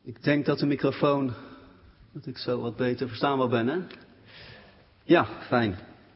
Ik denk dat de microfoon, dat ik zo wat beter verstaanbaar ben, hè? Ja, fijn.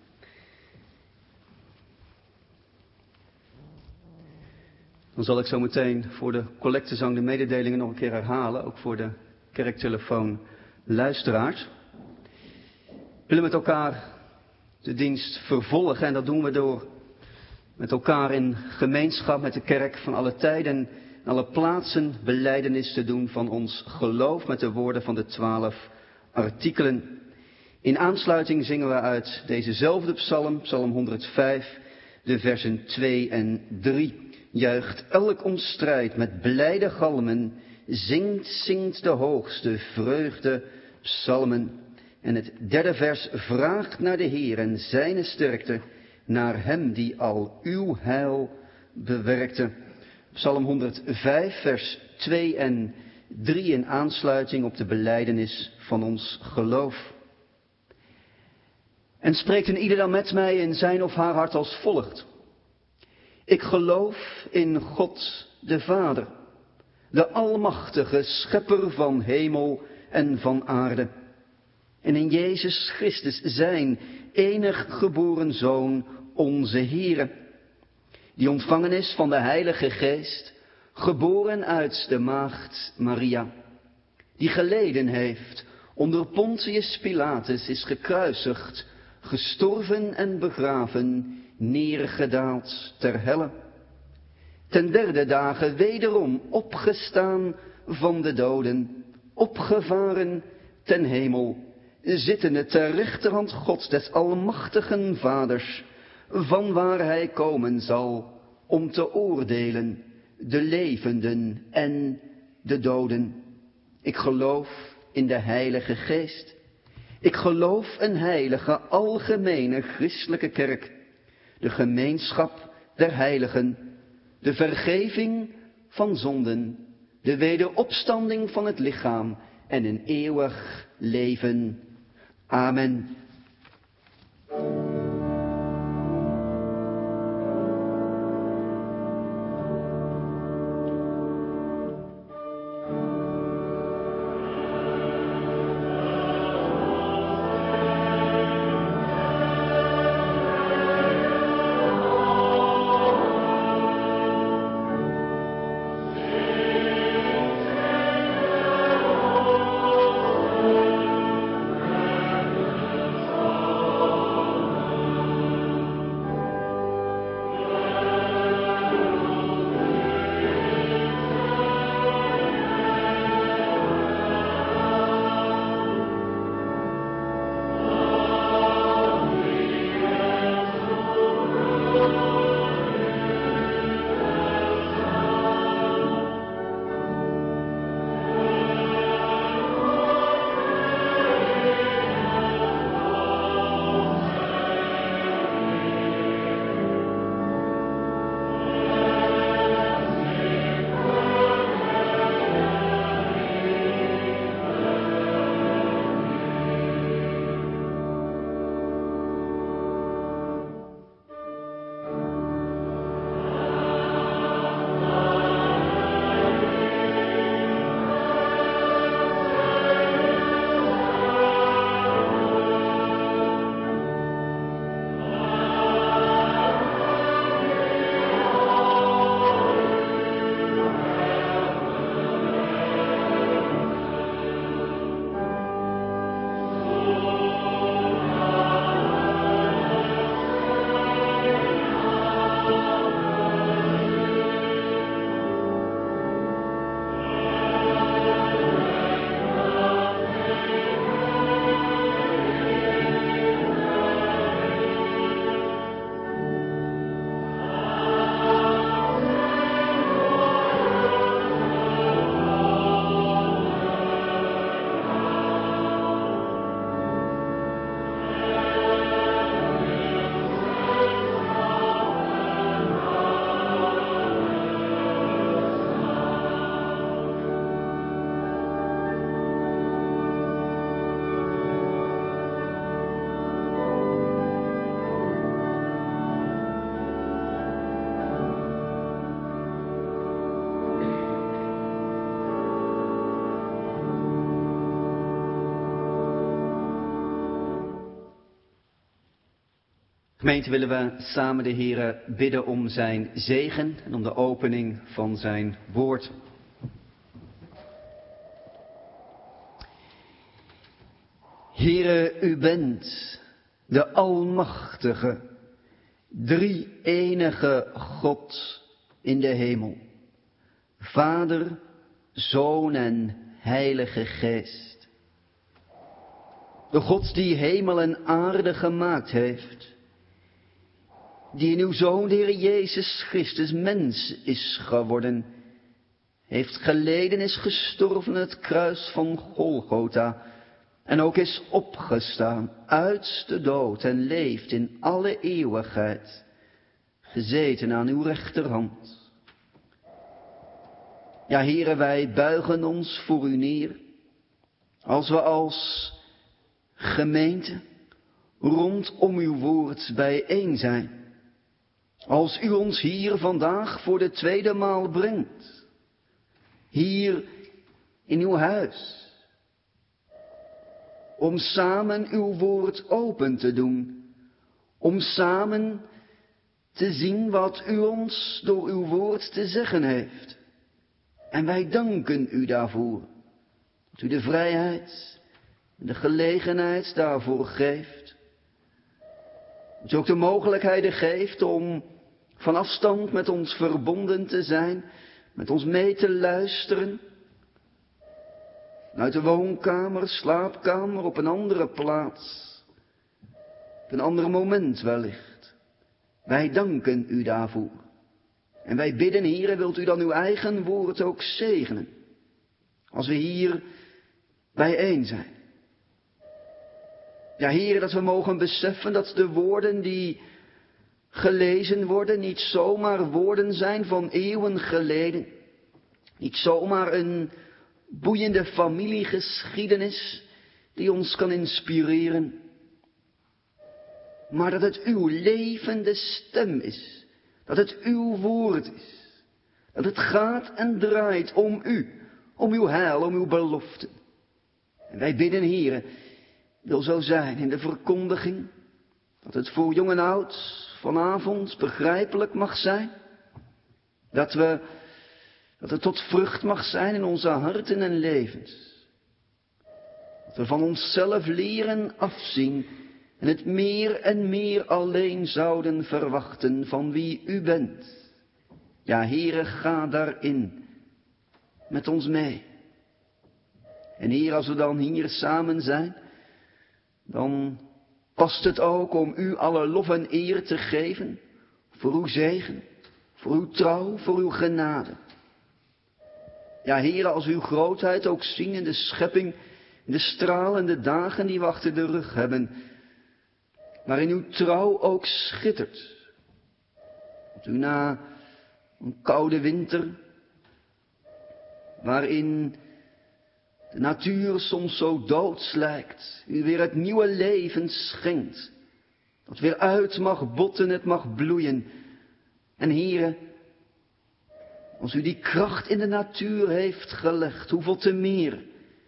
Dan zal ik zo meteen voor de collectezang de mededelingen nog een keer herhalen, ook voor de kerktelefoon luisteraars. We willen met elkaar de dienst vervolgen en dat doen we door met elkaar in gemeenschap met de kerk van alle tijden en alle plaatsen belijdenis te doen van ons geloof met de woorden van de 12 artikelen. In aansluiting zingen we uit dezezelfde psalm, psalm 105, de versen 2 en 3. Juicht elk om strijd met blijde galmen, zingt de hoogste vreugde psalmen. En het derde vers vraagt naar de Heer en zijne sterkte, naar hem die al uw heil bewerkte. Psalm 105, vers 2 en 3 in aansluiting op de belijdenis van ons geloof. En spreekt een ieder dan met mij in zijn of haar hart als volgt. Ik geloof in God de Vader, de Almachtige Schepper van hemel en van aarde. En in Jezus Christus zijn enig geboren Zoon, onze Heere, die ontvangen is van de Heilige Geest, geboren uit de maagd Maria, die geleden heeft onder Pontius Pilatus, is gekruisigd, gestorven en begraven, neergedaald ter helle. Ten derde dagen wederom opgestaan van de doden, opgevaren ten hemel, zittende ter rechterhand Gods des almachtigen Vaders, vanwaar hij komen zal om te oordelen de levenden en de doden. Ik geloof in de Heilige Geest. Ik geloof een heilige, algemene, christelijke kerk, de gemeenschap der heiligen, de vergeving van zonden, de wederopstanding van het lichaam en een eeuwig leven. Amen. Gemeente, willen we samen de Heere bidden om zijn zegen en om de opening van zijn woord. Heere, u bent de Almachtige, drie-enige God in de hemel. Vader, Zoon en Heilige Geest. De God die hemel en aarde gemaakt heeft. Die in uw Zoon, de Heer Jezus Christus, mens is geworden. Heeft geleden, is gestorven aan het kruis van Golgotha. En ook is opgestaan uit de dood en leeft in alle eeuwigheid. Gezeten aan uw rechterhand. Ja, Heere, wij buigen ons voor u neer. Als we als gemeente rondom uw woord bijeen zijn. Als u ons hier vandaag voor de tweede maal brengt. Hier in uw huis. Om samen uw woord open te doen. Om samen te zien wat u ons door uw woord te zeggen heeft. En wij danken u daarvoor. Dat u de vrijheid en de gelegenheid daarvoor geeft. Dat u ook de mogelijkheden geeft om van afstand met ons verbonden te zijn. Met ons mee te luisteren. Uit de woonkamer, slaapkamer, op een andere plaats. Op een ander moment wellicht. Wij danken u daarvoor. En wij bidden, Heere, wilt u dan uw eigen woord ook zegenen. Als we hier bijeen zijn. Ja, Heere, dat we mogen beseffen dat de woorden die gelezen worden niet zomaar woorden zijn van eeuwen geleden. Niet zomaar een boeiende familiegeschiedenis die ons kan inspireren. Maar dat het uw levende stem is. Dat het uw woord is. Dat het gaat en draait om u. Om uw heil, om uw belofte. En wij bidden, Heere, wil zo zijn in de verkondiging. Dat het voor jong en oud vanavond begrijpelijk mag zijn. Dat het tot vrucht mag zijn in onze harten en levens. Dat we van onszelf leren afzien en het meer en meer alleen zouden verwachten van wie u bent. Ja, Heere, ga daarin met ons mee. En Heer, als we dan hier samen zijn, dan past het ook om u alle lof en eer te geven voor uw zegen, voor uw trouw, voor uw genade. Ja, Heere, als uw grootheid ook zien in de schepping, in de stralende dagen die we achter de rug hebben, waarin uw trouw ook schittert. Dat u na een koude winter, waarin de natuur soms zo doods lijkt, u weer het nieuwe leven schenkt. Dat weer uit mag botten, het mag bloeien. En Heere, als u die kracht in de natuur heeft gelegd, hoeveel te meer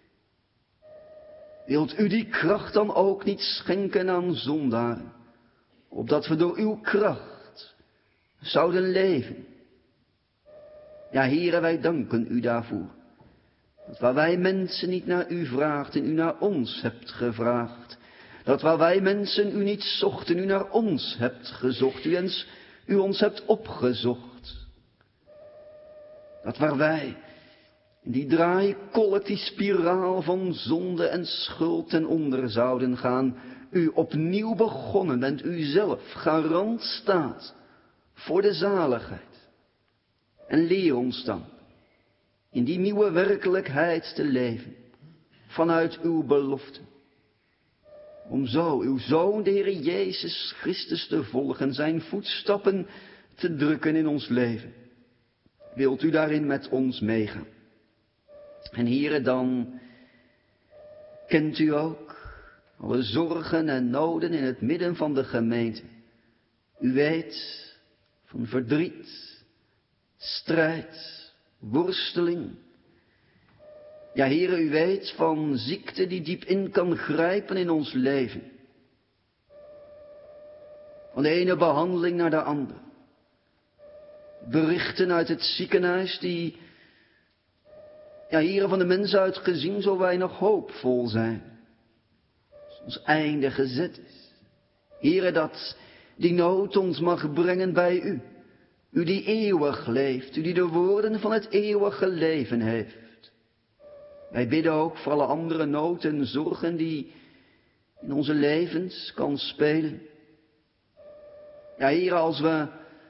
wilt u die kracht dan ook niet schenken aan zondaren, opdat we door uw kracht zouden leven. Ja, Heere, wij danken u daarvoor. Dat waar wij mensen niet naar u vraagden, u naar ons hebt gevraagd. Dat waar wij mensen u niet zochten, u naar ons hebt gezocht, u ons hebt opgezocht. Dat waar wij in die draaikolk, die spiraal van zonde en schuld ten onder zouden gaan, u opnieuw begonnen bent, u zelf garant staat voor de zaligheid. En leer ons dan in die nieuwe werkelijkheid te leven, vanuit uw belofte. Om zo uw Zoon, de Heer Jezus Christus, te volgen, zijn voetstappen te drukken in ons leven. Wilt u daarin met ons meegaan? En Heere, dan kent u ook alle zorgen en noden in het midden van de gemeente. U weet van verdriet, strijd, worsteling. Ja, Heere, u weet van ziekte die diep in kan grijpen in ons leven. Van de ene behandeling naar de andere. Berichten uit het ziekenhuis die, Heere, van de mens uit gezien zo weinig hoopvol zijn. Als ons einde gezet is. Heere, dat die nood ons mag brengen bij u. U die eeuwig leeft, u die de woorden van het eeuwige leven heeft. Wij bidden ook voor alle andere nood en zorgen die in onze levens kan spelen. Ja, Heere, als we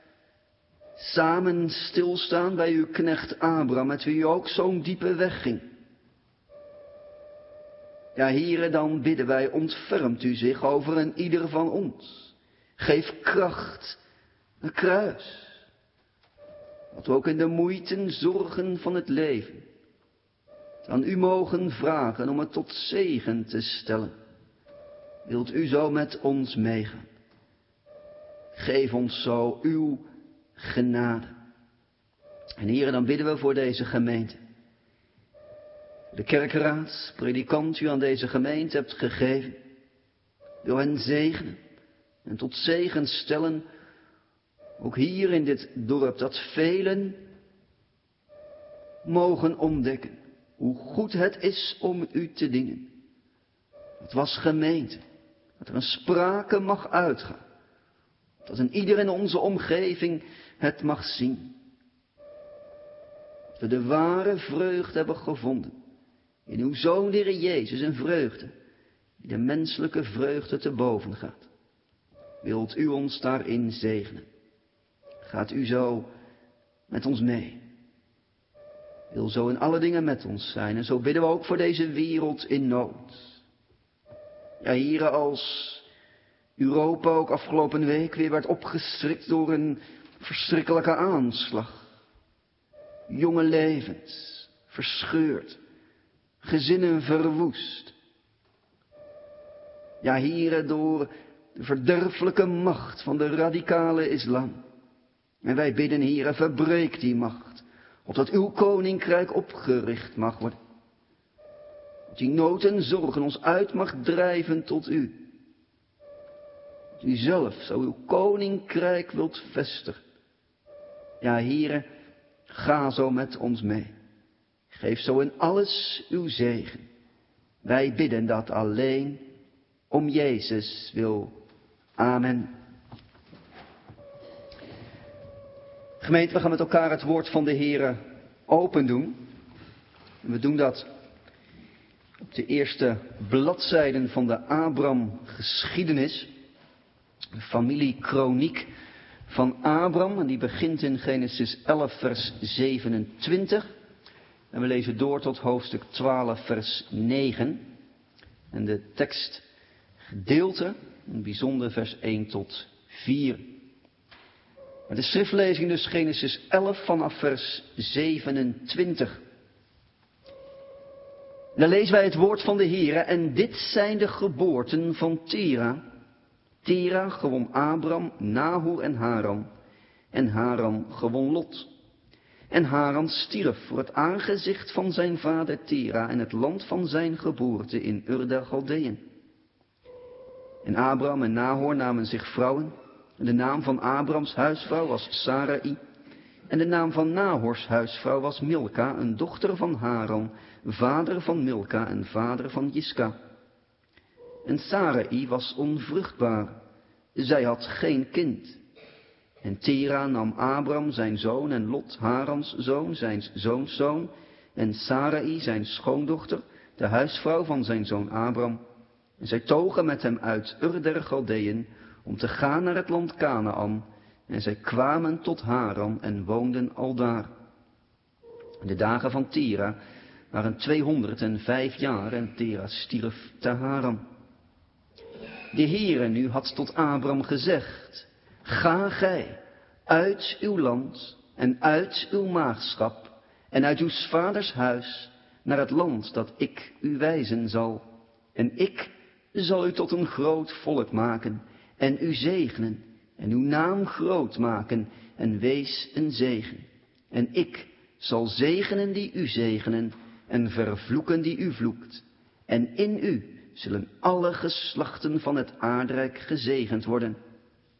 samen stilstaan bij uw knecht Abraham, met wie u ook zo'n diepe weg ging. Ja, Heere, dan bidden wij, ontfermt u zich over een ieder van ons. Geef kracht, een kruis. Dat we ook in de moeite, zorgen van het leven aan u mogen vragen om het tot zegen te stellen. Wilt u zo met ons meegaan? Geef ons zo uw genade. En Heere, dan bidden we voor deze gemeente. De kerkraad, predikant u aan deze gemeente hebt gegeven. Wil hen zegenen en tot zegen stellen. Ook hier in dit dorp, dat velen mogen ontdekken hoe goed het is om u te dienen. Het was gemeente, dat er een sprake mag uitgaan. Dat een ieder in onze omgeving het mag zien. Dat we de ware vreugde hebben gevonden. In uw Zoon, de Heer Jezus, een vreugde die de menselijke vreugde te boven gaat. Wilt u ons daarin zegenen? Gaat u zo met ons mee? Wil zo in alle dingen met ons zijn. En zo bidden we ook voor deze wereld in nood. Ja, Heere, als Europa ook afgelopen week weer werd opgeschrikt door een verschrikkelijke aanslag. Jonge levens verscheurd. Gezinnen verwoest. Ja, Heere, door de verderfelijke macht van de radicale islam. En wij bidden, Heere, verbreek die macht, opdat uw koninkrijk opgericht mag worden. Dat die nood en zorgen ons uit mag drijven tot u. Dat u zelf zo uw koninkrijk wilt vestigen. Ja, Heere, ga zo met ons mee. Geef zo in alles uw zegen. Wij bidden dat alleen om Jezus wil. Amen. Gemeente, we gaan met elkaar het woord van de Heere open doen. En we doen dat op de eerste bladzijden van de Abram-geschiedenis. De familiekroniek van Abram. En die begint in Genesis 11 vers 27. En we lezen door tot hoofdstuk 12 vers 9. En de tekstgedeelte, in het bijzonder vers 1 tot 4. De schriftlezing dus Genesis 11 vanaf vers 27. Dan lezen wij het woord van de Heere. En dit zijn de geboorten van Tera. Tera gewon Abram, Nahor en Haran. En Haran gewon Lot. En Haran stierf voor het aangezicht van zijn vader Tera in het land van zijn geboorte in Ur der Galdeën. En Abram en Nahor namen zich vrouwen. En de naam van Abrams huisvrouw was Sarai. En de naam van Nahors huisvrouw was Milka, een dochter van Haran, vader van Milka en vader van Jiska. En Sarai was onvruchtbaar. Zij had geen kind. En Tera nam Abram zijn zoon en Lot Harans zoon, zijn zoonszoon, en Sarai zijn schoondochter, de huisvrouw van zijn zoon Abram. En zij togen met hem uit Ur der Galdeën om te gaan naar het land Kanaan. En zij kwamen tot Haran en woonden aldaar. De dagen van Tera waren 205 jaar en Tera stierf te Haran. De Heere nu had tot Abram gezegd: ga gij uit uw land en uit uw maagschap en uit uw vaders huis naar het land dat ik u wijzen zal. En ik zal u tot een groot volk maken en u zegenen en uw naam groot maken en wees een zegen. En ik zal zegenen die u zegenen en vervloeken die u vloekt. En in u zullen alle geslachten van het aardrijk gezegend worden.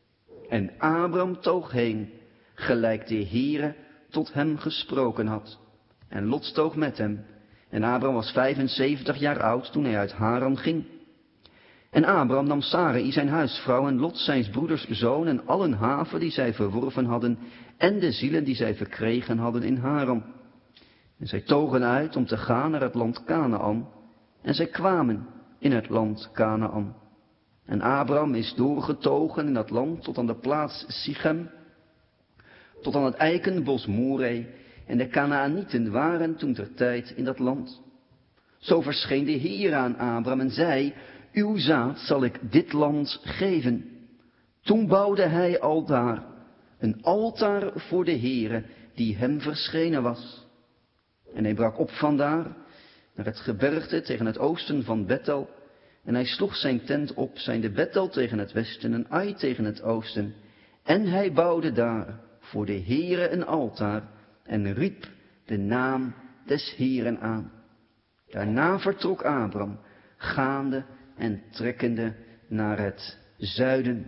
En Abram toog heen, gelijk de Heere tot hem gesproken had. En Lot toog met hem. En Abram was 75 jaar oud toen hij uit Haran ging. En Abram nam Sarai zijn huisvrouw en Lot zijn broeders zoon en allen haven die zij verworven hadden en de zielen die zij verkregen hadden in Haran. En zij togen uit om te gaan naar het land Kanaan. En zij kwamen in het land Kanaan. En Abram is doorgetogen in dat land tot aan de plaats Sichem, tot aan het eikenbos Moreh. En de Kanaanieten waren toen ter tijd in dat land. Zo verscheen de Heer aan Abram en zei, uw zaad zal ik dit land geven. Toen bouwde hij aldaar een altaar voor de Heere die hem verschenen was. En hij brak op vandaar naar het gebergte tegen het oosten van Bethel. En hij sloeg zijn tent op, zijnde Bethel tegen het westen en Ai tegen het oosten. En hij bouwde daar voor de Heere een altaar en riep de naam des Heeren aan. Daarna vertrok Abram, gaande en trekkende naar het zuiden.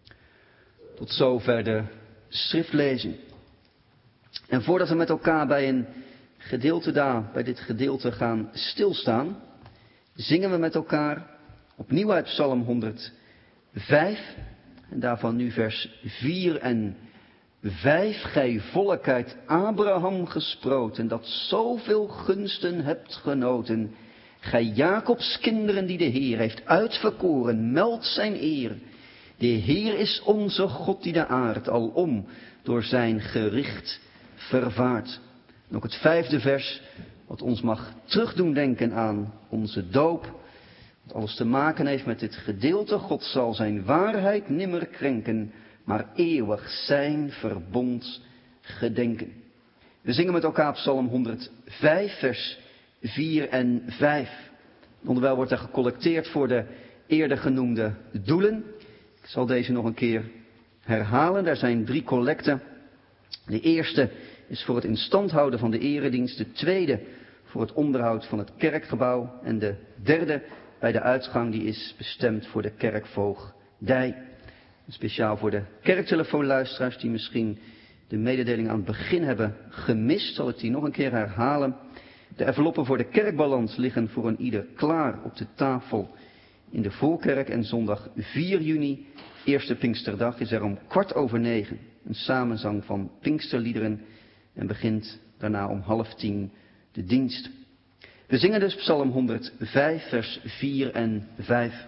Tot zover de schriftlezing. En voordat we met elkaar bij dit gedeelte gaan stilstaan, zingen we met elkaar opnieuw uit Psalm 105, en daarvan nu vers 4 en 5. Gij volk uit Abraham gesproten, dat zoveel gunsten hebt genoten. Gij Jacobs kinderen die de Heer heeft uitverkoren, meldt zijn eer. De Heer is onze God die de aard alom door zijn gericht vervaart. En ook het 5e vers, wat ons mag terugdoen denken aan onze doop. Wat alles te maken heeft met dit gedeelte. God zal zijn waarheid nimmer krenken, maar eeuwig zijn verbond gedenken. We zingen met elkaar Psalm 105, vers 4 en 5. Onderwijl wordt er gecollecteerd voor de eerder genoemde doelen. Ik zal deze nog een keer herhalen. Er zijn 3 collecten. De eerste is voor het in stand houden van de eredienst. De tweede voor het onderhoud van het kerkgebouw. En de derde bij de uitgang, die is bestemd voor de kerkvoogdij. Speciaal voor de kerktelefoonluisteraars die misschien de mededeling aan het begin hebben gemist, zal ik die nog een keer herhalen. De enveloppen voor de kerkbalans liggen voor een ieder klaar op de tafel in de voorkerk. En zondag 4 juni, eerste Pinksterdag, is er om 9:15 een samenzang van Pinksterliederen en begint daarna om 9:30 de dienst. We zingen dus Psalm 105, vers 4 en 5.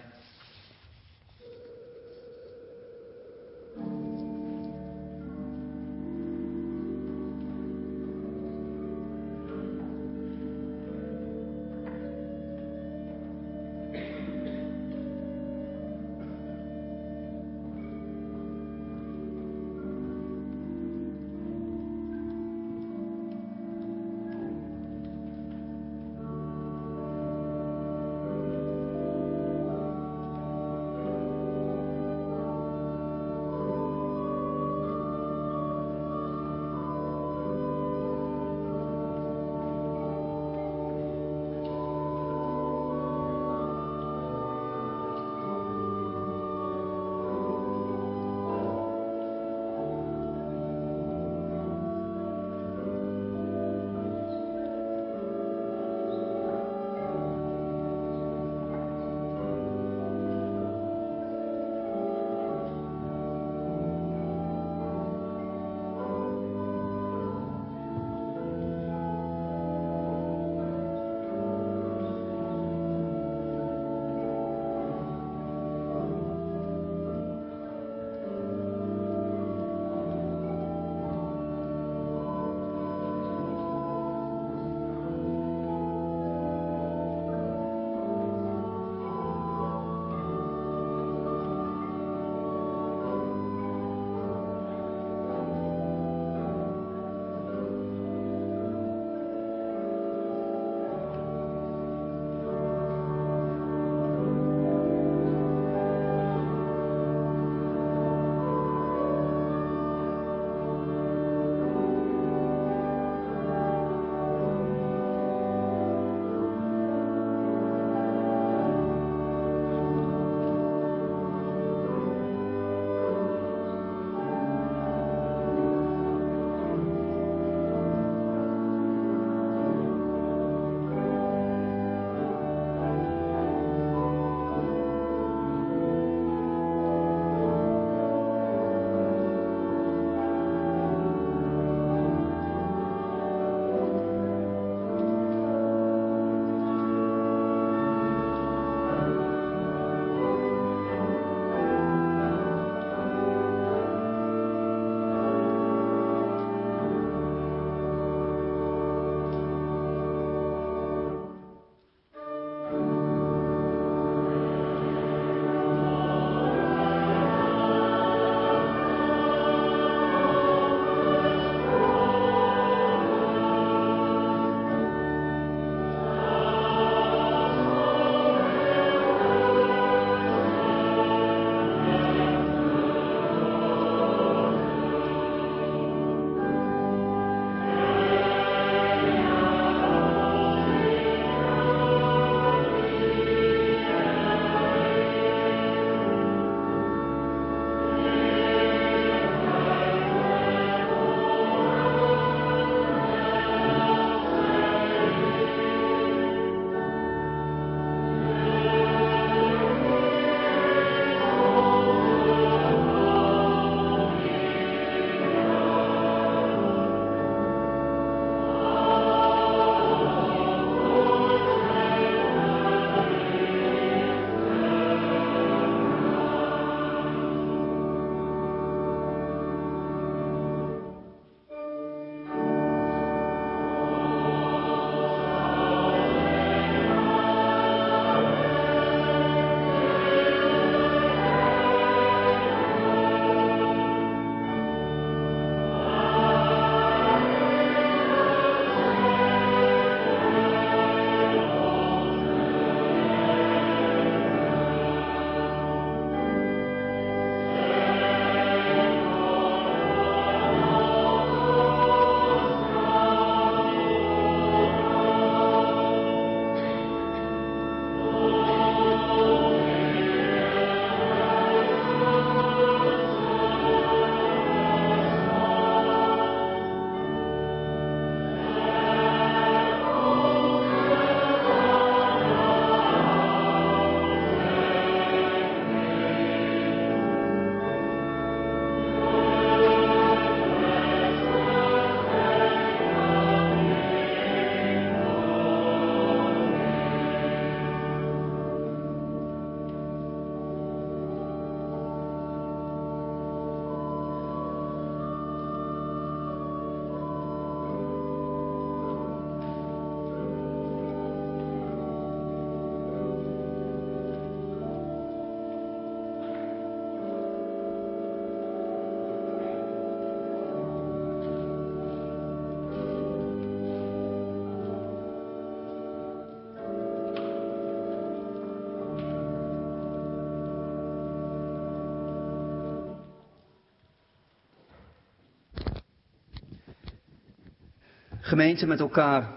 Gemeente, met elkaar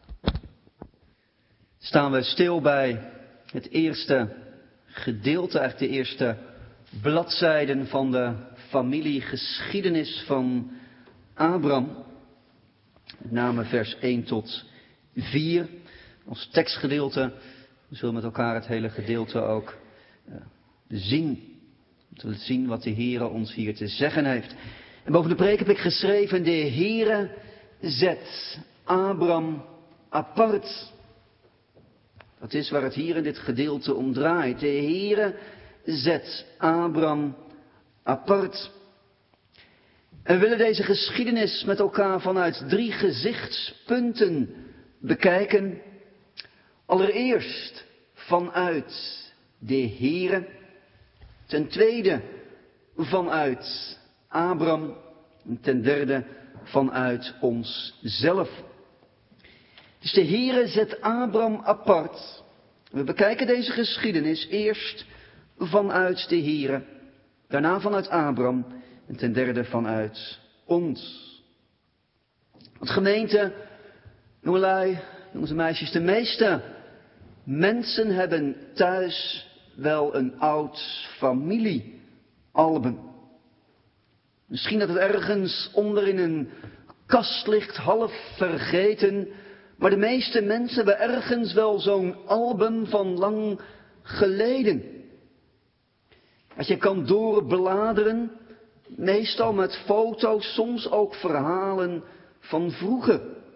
staan we stil bij het eerste gedeelte, eigenlijk de eerste bladzijden van de familiegeschiedenis van Abraham. Met name vers 1 tot 4 als tekstgedeelte. We zullen met elkaar het hele gedeelte ook zien. We zullen zien wat de Heere ons hier te zeggen heeft. En boven de preek heb ik geschreven: de Heere zet Abraham apart. Dat is waar het hier in dit gedeelte om draait. De Heere zet Abraham apart. En we willen deze geschiedenis met elkaar vanuit 3 gezichtspunten bekijken. Allereerst vanuit de Heere. Ten tweede vanuit Abraham. En ten derde vanuit onszelf. Dus de Heere zet Abraham apart. We bekijken deze geschiedenis eerst vanuit de Heere. Daarna vanuit Abraham. En ten derde vanuit ons. Want gemeente, jongelui, jongens en meisjes, de meeste mensen hebben thuis wel een oud familiealbum. Misschien dat het ergens onder in een kast ligt, half vergeten. Maar de meeste mensen hebben ergens wel zo'n album van lang geleden. Als je kan doorbladeren, meestal met foto's, soms ook verhalen van vroeger.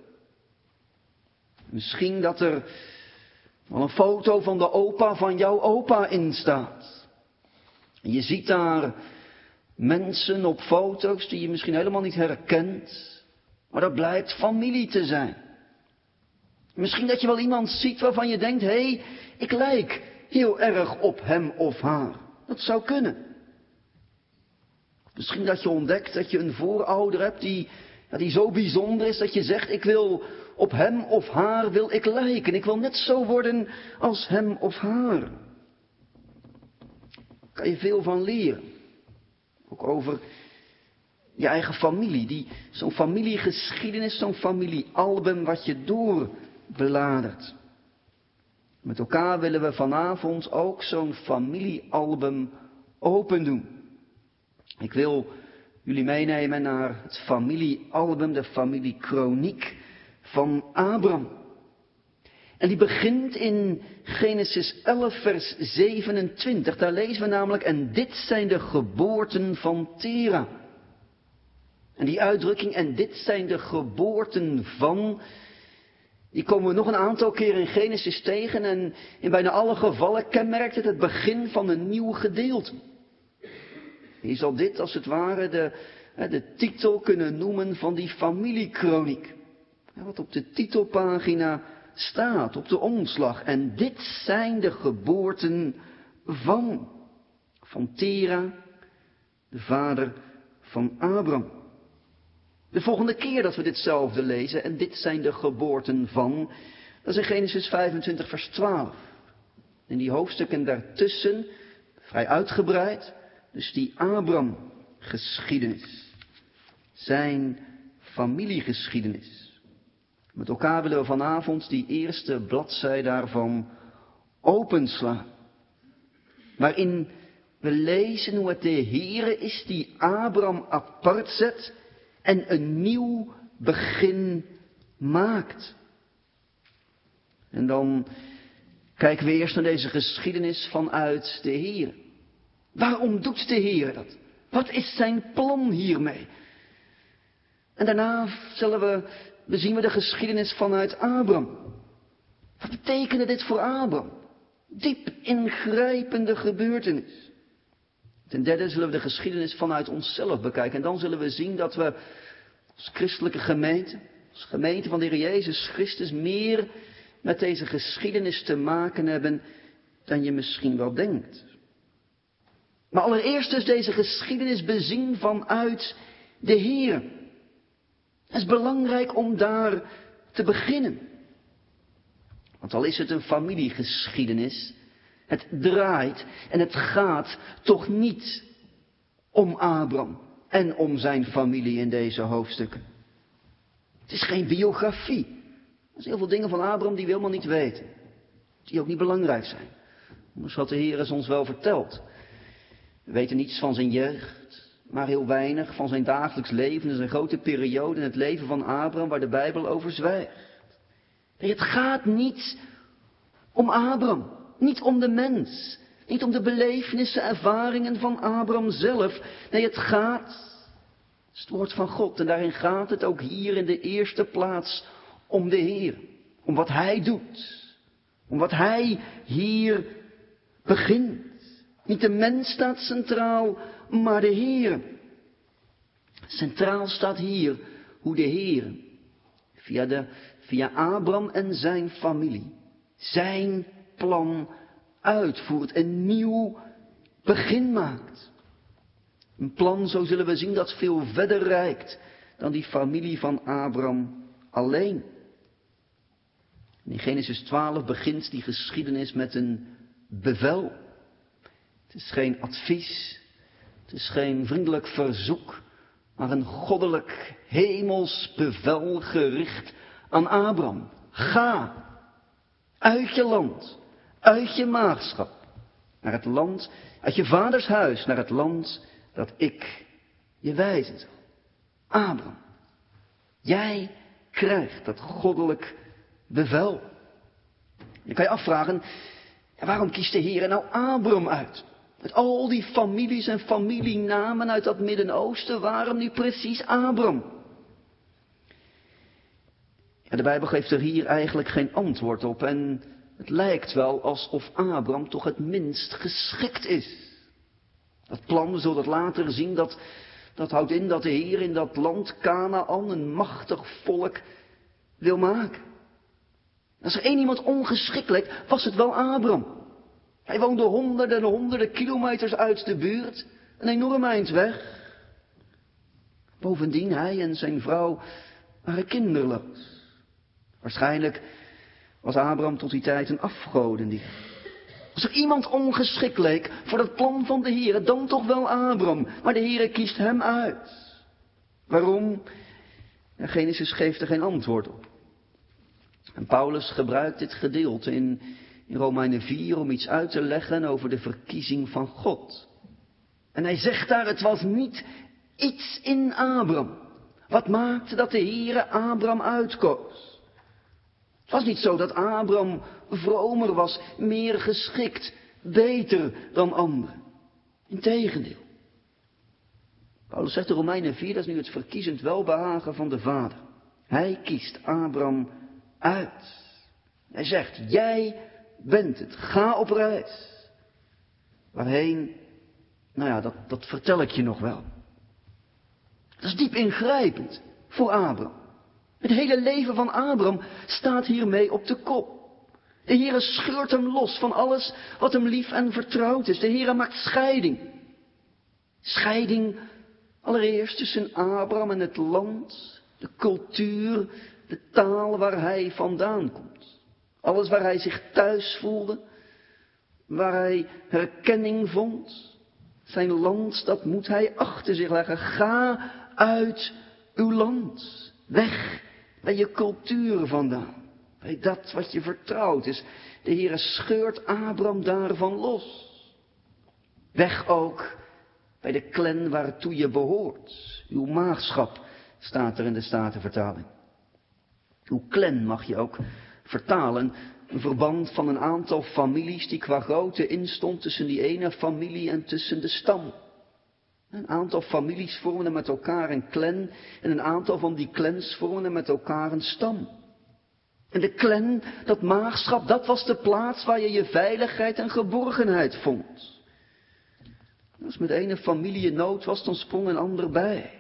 Misschien dat er wel een foto van de opa van jouw opa in staat. En je ziet daar mensen op foto's die je misschien helemaal niet herkent. Maar dat blijkt familie te zijn. Misschien dat je wel iemand ziet waarvan je denkt: hé, ik lijk heel erg op hem of haar. Dat zou kunnen. Misschien dat je ontdekt dat je een voorouder hebt die zo bijzonder is dat je zegt: ik wil op hem of haar wil ik lijken. Ik wil net zo worden als hem of haar. Daar kan je veel van leren. Ook over je eigen familie. Zo'n familiegeschiedenis, zo'n familiealbum wat je doorbladert. Met elkaar willen we vanavond ook zo'n familiealbum open doen. Ik wil jullie meenemen naar het familiealbum, de familiekroniek van Abraham. En die begint in Genesis 11 vers 27. Daar lezen we namelijk: en dit zijn de geboorten van Tera. En die uitdrukking, en dit zijn de geboorten van, die komen we nog een aantal keer in Genesis tegen. En in bijna alle gevallen kenmerkt het begin van een nieuw gedeelte. Je zal dit als het ware de titel kunnen noemen van die familiekroniek. Wat op de titelpagina staat, op de omslag. En dit zijn de geboorten van Tera, de vader van Abraham. De volgende keer dat we ditzelfde lezen, en dit zijn de geboorten van, dat is in Genesis 25 vers 12. In die hoofdstukken daartussen, vrij uitgebreid, dus die Abraham-geschiedenis. Zijn familiegeschiedenis. Met elkaar willen we vanavond die eerste bladzij daarvan openslaan. Waarin we lezen hoe het de Heere is die Abraham apart zet en een nieuw begin maakt. En dan kijken we eerst naar deze geschiedenis vanuit de Heere. Waarom doet de Heere dat? Wat is zijn plan hiermee? En daarna bezien we de geschiedenis vanuit Abraham. Wat betekende dit voor Abraham? Diep ingrijpende gebeurtenis. Ten derde zullen we de geschiedenis vanuit onszelf bekijken. En dan zullen we zien dat we als christelijke gemeente, als gemeente van de Heer Jezus Christus, meer met deze geschiedenis te maken hebben dan je misschien wel denkt. Maar allereerst dus deze geschiedenis bezien vanuit de Heer. Het is belangrijk om daar te beginnen. Want al is het een familiegeschiedenis, het draait en het gaat toch niet om Abraham en om zijn familie in deze hoofdstukken. Het is geen biografie. Er zijn heel veel dingen van Abraham die we helemaal niet weten. Die ook niet belangrijk zijn. Anders had de Heer ons wel verteld. We weten niets van zijn jeugd, maar heel weinig van zijn dagelijks leven. Er is een grote periode in het leven van Abraham waar de Bijbel over zwijgt. Nee, het gaat niet om Abraham, niet om de mens, niet om de belevenissen, ervaringen van Abraham zelf. Nee, het is het woord van God en daarin gaat het ook hier in de eerste plaats om de Heer. Om wat Hij doet, om wat Hij hier begint. Niet de mens staat centraal, maar de Heer. Centraal staat hier hoe de Heer via Abraham en zijn familie zijn plan uitvoert, een nieuw begin maakt. Een plan, zo zullen we zien, dat veel verder reikt dan die familie van Abraham alleen. In Genesis 12 begint die geschiedenis met een bevel. Het is geen advies, het is geen vriendelijk verzoek, maar een goddelijk hemels bevel gericht aan Abraham. Ga uit je land, uit je maagschap, naar het land, uit je vaders huis, naar het land dat ik je wijzen zal. Abraham, jij krijgt dat goddelijk bevel. Je kan je afvragen, waarom kiest de Heer nou Abraham uit? Met al die families en familienamen uit dat Midden-Oosten, waarom nu precies Abraham? Ja, de Bijbel geeft er hier eigenlijk geen antwoord op en het lijkt wel alsof Abraham toch het minst geschikt is. Dat plan, we zullen dat later zien, dat houdt in dat de Heer in dat land Kanaän een machtig volk wil maken. Als er één iemand ongeschikt leek, was het wel Abraham. Hij woonde honderden en honderden kilometers uit de buurt, een enorm eind weg. Bovendien, hij en zijn vrouw waren kinderloos. Waarschijnlijk was Abraham tot die tijd een afgodendier. Als er iemand ongeschikt leek voor het plan van de Heer, dan toch wel Abraham. Maar de Heer kiest hem uit. Waarom? Ja, Genesis geeft er geen antwoord op. En Paulus gebruikt dit gedeelte in Romeinen 4 om iets uit te leggen over de verkiezing van God. En hij zegt daar, het was niet iets in Abraham. Wat maakte dat de Heere Abraham uitkoos? Het was niet zo dat Abraham vromer was, meer geschikt, beter dan anderen. Integendeel. Paulus zegt in Romeinen 4, dat is nu het verkiezend welbehagen van de Vader. Hij kiest Abraham uit. Hij zegt, jij bent het, ga op reis. Waarheen? Nou ja, dat vertel ik je nog wel. Dat is diep ingrijpend voor Abraham. Het hele leven van Abraham staat hiermee op de kop. De Heere scheurt hem los van alles wat hem lief en vertrouwd is. De Heere maakt scheiding. Scheiding allereerst tussen Abraham en het land, de cultuur, de taal waar hij vandaan komt. Alles waar hij zich thuis voelde, waar hij herkenning vond. Zijn land, dat moet hij achter zich leggen. Ga uit uw land. Weg bij je cultuur vandaan. Bij dat wat je vertrouwd is. De Heere scheurt Abraham daarvan los. Weg ook bij de clan waartoe je behoort. Uw maagschap staat er in de Statenvertaling. Uw clan mag je ook vertalen. Een verband van een aantal families die qua grootte instond tussen die ene familie en tussen de stam. Een aantal families vormden met elkaar een clan en een aantal van die clans vormden met elkaar een stam. En de clan, dat maagschap, dat was de plaats waar je je veiligheid en geborgenheid vond. Als met ene familie in nood was, dan sprong een ander bij.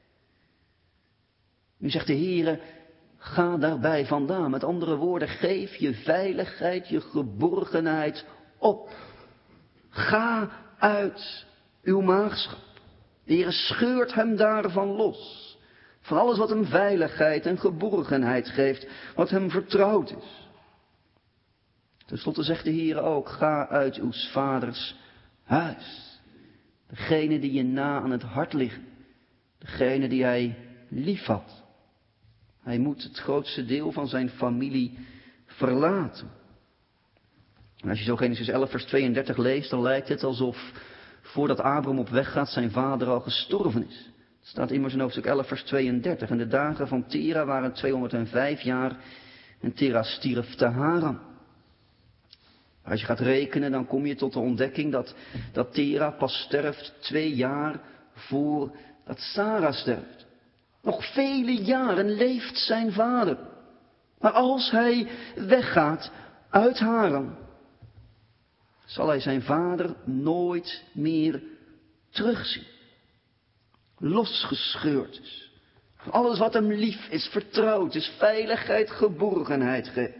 Nu zegt de Heere, ga daarbij vandaan. Met andere woorden, geef je veiligheid, je geborgenheid op. Ga uit uw maagschap. De Heere scheurt hem daarvan los. Van alles wat hem veiligheid en geborgenheid geeft, wat hem vertrouwd is. Ten slotte zegt de Heere ook, ga uit uw vaders huis. Degene die je na aan het hart liggen. Degene die hij lief had. Hij moet het grootste deel van zijn familie verlaten. En als je zo Genesis 11 vers 32 leest, dan lijkt het alsof voordat Abram op weg gaat zijn vader al gestorven is. Het staat immers in hoofdstuk 11 vers 32. En de dagen van Tera waren 205 jaar en Tera stierf te Haran. Als je gaat rekenen, dan kom je tot de ontdekking dat Tera pas sterft 2 jaar voordat Sara sterft. Nog vele jaren leeft zijn vader. Maar als hij weggaat uit Haran, zal hij zijn vader nooit meer terugzien. Losgescheurd is. Alles wat hem lief is, vertrouwd is, veiligheid, geborgenheid geeft.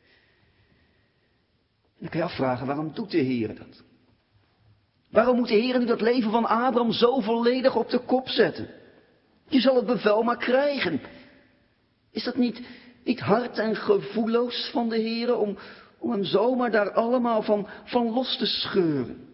En dan kan je afvragen, waarom doet de Heer dat? Waarom moet de Heer nu dat leven van Abraham zo volledig op de kop zetten? Je zal het bevel maar krijgen. Is dat niet hard en gevoelloos van de Heer om hem zomaar daar allemaal van los te scheuren?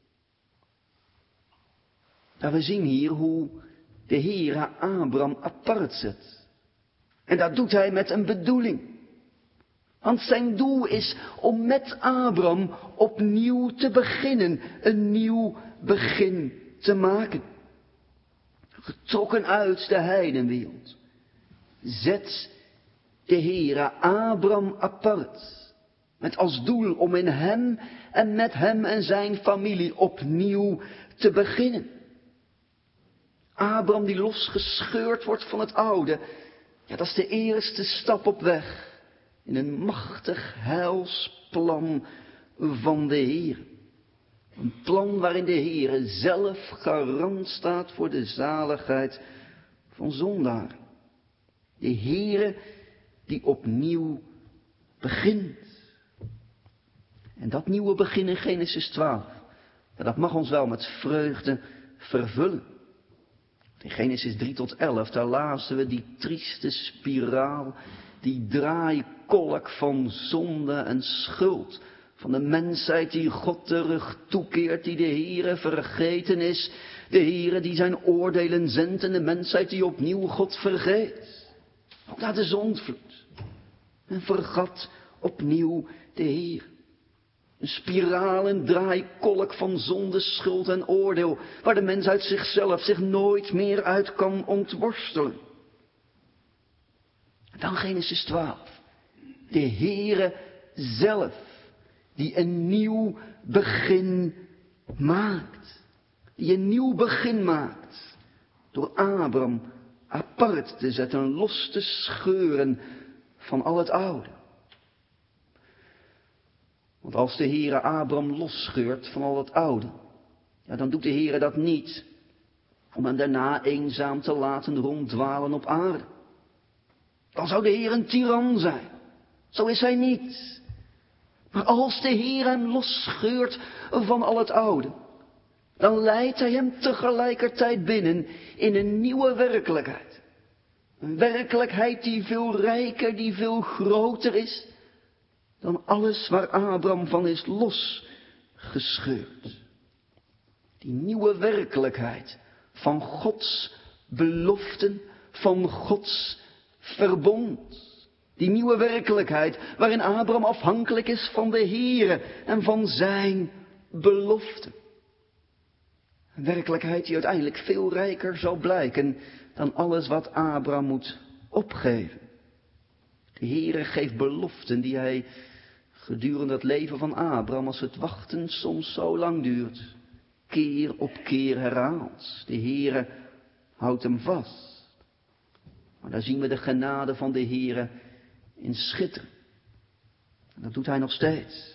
Nou, we zien hier hoe de Heer Abraham apart zet. En dat doet hij met een bedoeling. Want zijn doel is om met Abraham opnieuw te beginnen. Een nieuw begin te maken. Getrokken uit de heidenwereld. Zet de Heere Abraham apart. Met als doel om in hem en met hem en zijn familie opnieuw te beginnen. Abraham die losgescheurd wordt van het oude. Ja, dat is de eerste stap op weg. In een machtig heilsplan van de Heer. Een plan waarin de Heer zelf garant staat voor de zaligheid van zondaren. De Heer die opnieuw begint. En dat nieuwe begin in Genesis 12, dat mag ons wel met vreugde vervullen. In Genesis 3 tot 11, daar lazen we die trieste spiraal, die draaikolk van zonde en schuld. Van de mensheid die God de rug toekeert, die de Heere vergeten is. De Heere die zijn oordelen zendt en de mensheid die opnieuw God vergeet. Ook na de zondvloed. En vergat opnieuw de Heer. Een spiraal, een draaikolk van zonde, schuld en oordeel. Waar de mens uit zichzelf zich nooit meer uit kan ontworstelen. Dan Genesis 12. De Heere zelf. Die een nieuw begin maakt. Die een nieuw begin maakt. Door Abraham apart te zetten, los te scheuren van al het oude. Want als de Heere Abraham losscheurt van al het oude, ja, dan doet de Heere dat niet om hem daarna eenzaam te laten ronddwalen op aarde. Dan zou de Heer een tiran zijn. Zo is hij niet. Maar als de Heer hem losscheurt van al het oude, dan leidt hij hem tegelijkertijd binnen in een nieuwe werkelijkheid. Een werkelijkheid die veel rijker, die veel groter is dan alles waar Abraham van is losgescheurd. Die nieuwe werkelijkheid van Gods beloften, van Gods verbond. Die nieuwe werkelijkheid waarin Abraham afhankelijk is van de Heere en van zijn beloften. Een werkelijkheid die uiteindelijk veel rijker zal blijken dan alles wat Abraham moet opgeven. De Heere geeft beloften die hij gedurende het leven van Abraham, als het wachten soms zo lang duurt, keer op keer herhaalt. De Heere houdt hem vast. Maar daar zien we de genade van de Heere in schitteren. En dat doet hij nog steeds.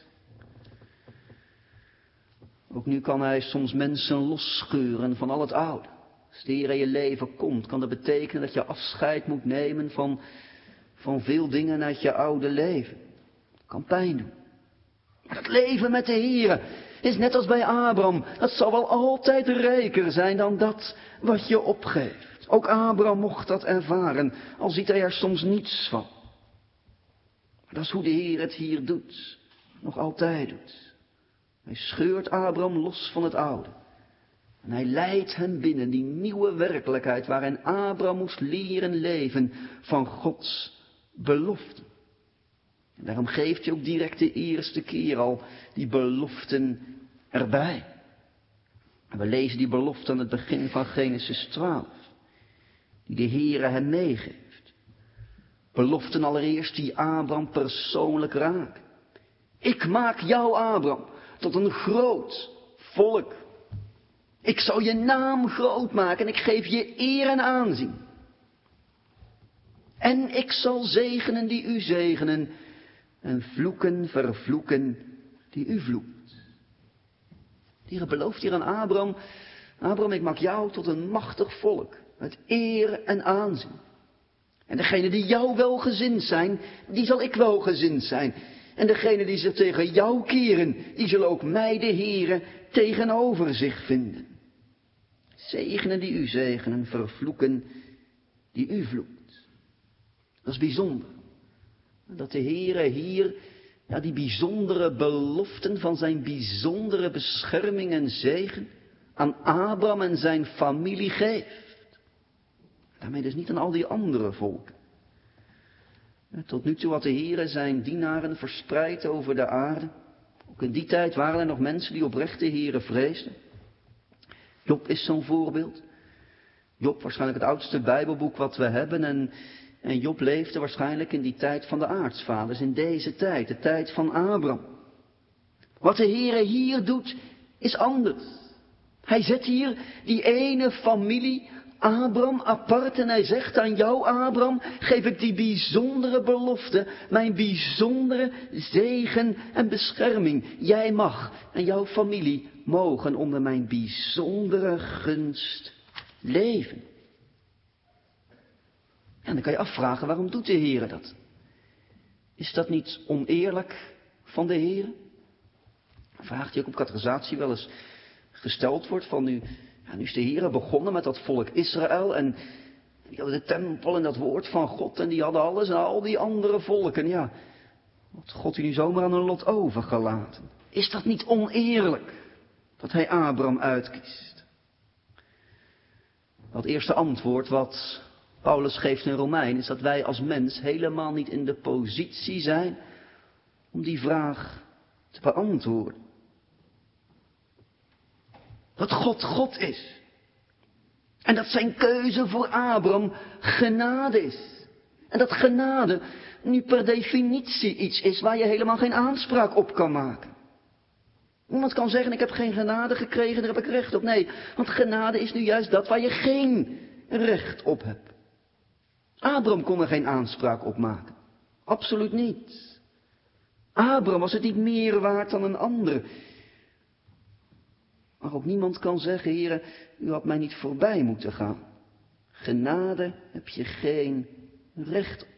Ook nu kan hij soms mensen losscheuren van al het oude. Als de Heer in je leven komt, kan dat betekenen dat je afscheid moet nemen van veel dingen uit je oude leven. Dat kan pijn doen. Maar het leven met de Heer is net als bij Abraham. Dat zal wel altijd rijker zijn dan dat wat je opgeeft. Ook Abraham mocht dat ervaren, al ziet hij er soms niets van. Maar dat is hoe de Heer het hier doet. Nog altijd doet. Hij scheurt Abraham los van het oude. En hij leidt hem binnen die nieuwe werkelijkheid waarin Abraham moest leren leven van Gods beloften. En daarom geeft hij ook direct de eerste keer al die beloften erbij. En we lezen die belofte aan het begin van Genesis 12. Die de Heere hem meegeeft. Beloften allereerst die Abraham persoonlijk raken. Ik maak jou, Abraham, tot een groot volk. Ik zal je naam groot maken en ik geef je eer en aanzien. En ik zal zegenen die u zegenen en vloeken, vervloeken die u vloekt. De Heer belooft hier aan Abraham, Abraham, ik maak jou tot een machtig volk, met eer en aanzien. En degenen die jou welgezind zijn, die zal ik welgezind zijn. En degenen die zich tegen jou keren, die zullen ook mij, de Heere, tegenover zich vinden. Zegenen die u zegenen, vervloeken die u vloekt. Dat is bijzonder. Dat de Heere hier, die bijzondere beloften van zijn bijzondere bescherming en zegen aan Abraham en zijn familie geeft. Daarmee dus niet aan al die andere volken. Tot nu toe had de Heere zijn dienaren verspreid over de aarde. Ook in die tijd waren er nog mensen die oprecht de Heere vreesden. Job is zo'n voorbeeld. Job, waarschijnlijk het oudste Bijbelboek wat we hebben. En Job leefde waarschijnlijk in die tijd van de aartsvaders. In deze tijd, de tijd van Abraham. Wat de Heere hier doet, is anders. Hij zet hier die ene familie, Abraham, apart. En hij zegt aan jou, Abraham, geef ik die bijzondere belofte. Mijn bijzondere zegen en bescherming. Jij mag en jouw familie mogen onder mijn bijzondere gunst leven. En dan kan je afvragen, waarom doet de Heere dat? Is dat niet oneerlijk van de Heere? Een vraag die ook op catechisatie wel eens gesteld wordt van nu is de Heere begonnen met dat volk Israël en die hadden de tempel en dat woord van God en die hadden alles en al die andere volken. Ja, had God die nu zomaar aan hun lot overgelaten? Is dat niet oneerlijk dat hij Abraham uitkiest? Dat eerste antwoord wat Paulus geeft in Romein is dat wij als mens helemaal niet in de positie zijn om die vraag te beantwoorden. Dat God God is. En dat zijn keuze voor Abraham genade is. En dat genade nu per definitie iets is waar je helemaal geen aanspraak op kan maken. Iemand kan zeggen, ik heb geen genade gekregen, daar heb ik recht op. Nee, want genade is nu juist dat waar je geen recht op hebt. Abraham kon er geen aanspraak op maken. Absoluut niet. Abraham was het niet meer waard dan een ander. Maar ook niemand kan zeggen, Heere, u had mij niet voorbij moeten gaan. Genade heb je geen recht op.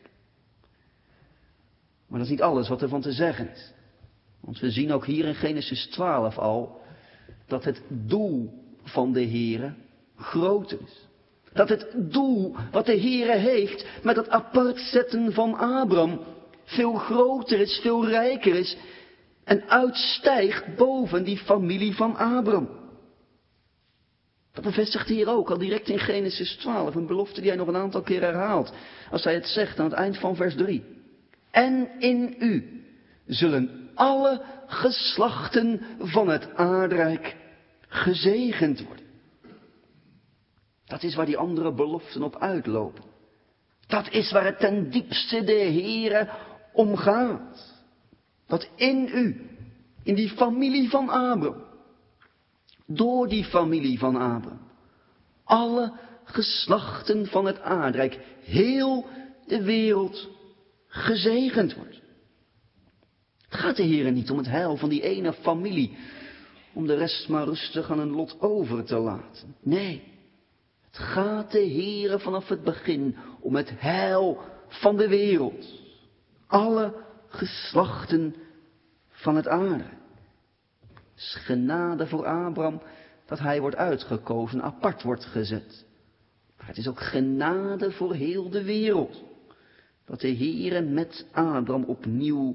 Maar dat is niet alles wat er van te zeggen is. Want we zien ook hier in Genesis 12 al dat het doel van de Heere groter is. Dat het doel wat de Heere heeft met het apart zetten van Abraham veel groter is, veel rijker is en uitstijgt boven die familie van Abraham. Dat bevestigt hier ook al direct in Genesis 12, een belofte die hij nog een aantal keer herhaalt. Als hij het zegt aan het eind van vers 3. En in u zullen alle geslachten van het aardrijk gezegend worden. Dat is waar die andere beloften op uitlopen. Dat is waar het ten diepste de Heere om gaat. Dat in u, in die familie van Abraham, door die familie van Abraham, alle geslachten van het aardrijk, heel de wereld gezegend wordt. Het gaat de Heere niet om het heil van die ene familie, om de rest maar rustig aan hun lot over te laten. Nee, het gaat de Heere vanaf het begin om het heil van de wereld. Alle geslachten van het aardrijk. Het is genade voor Abraham dat hij wordt uitgekozen, apart wordt gezet. Maar het is ook genade voor heel de wereld. Dat de Heere met Abraham opnieuw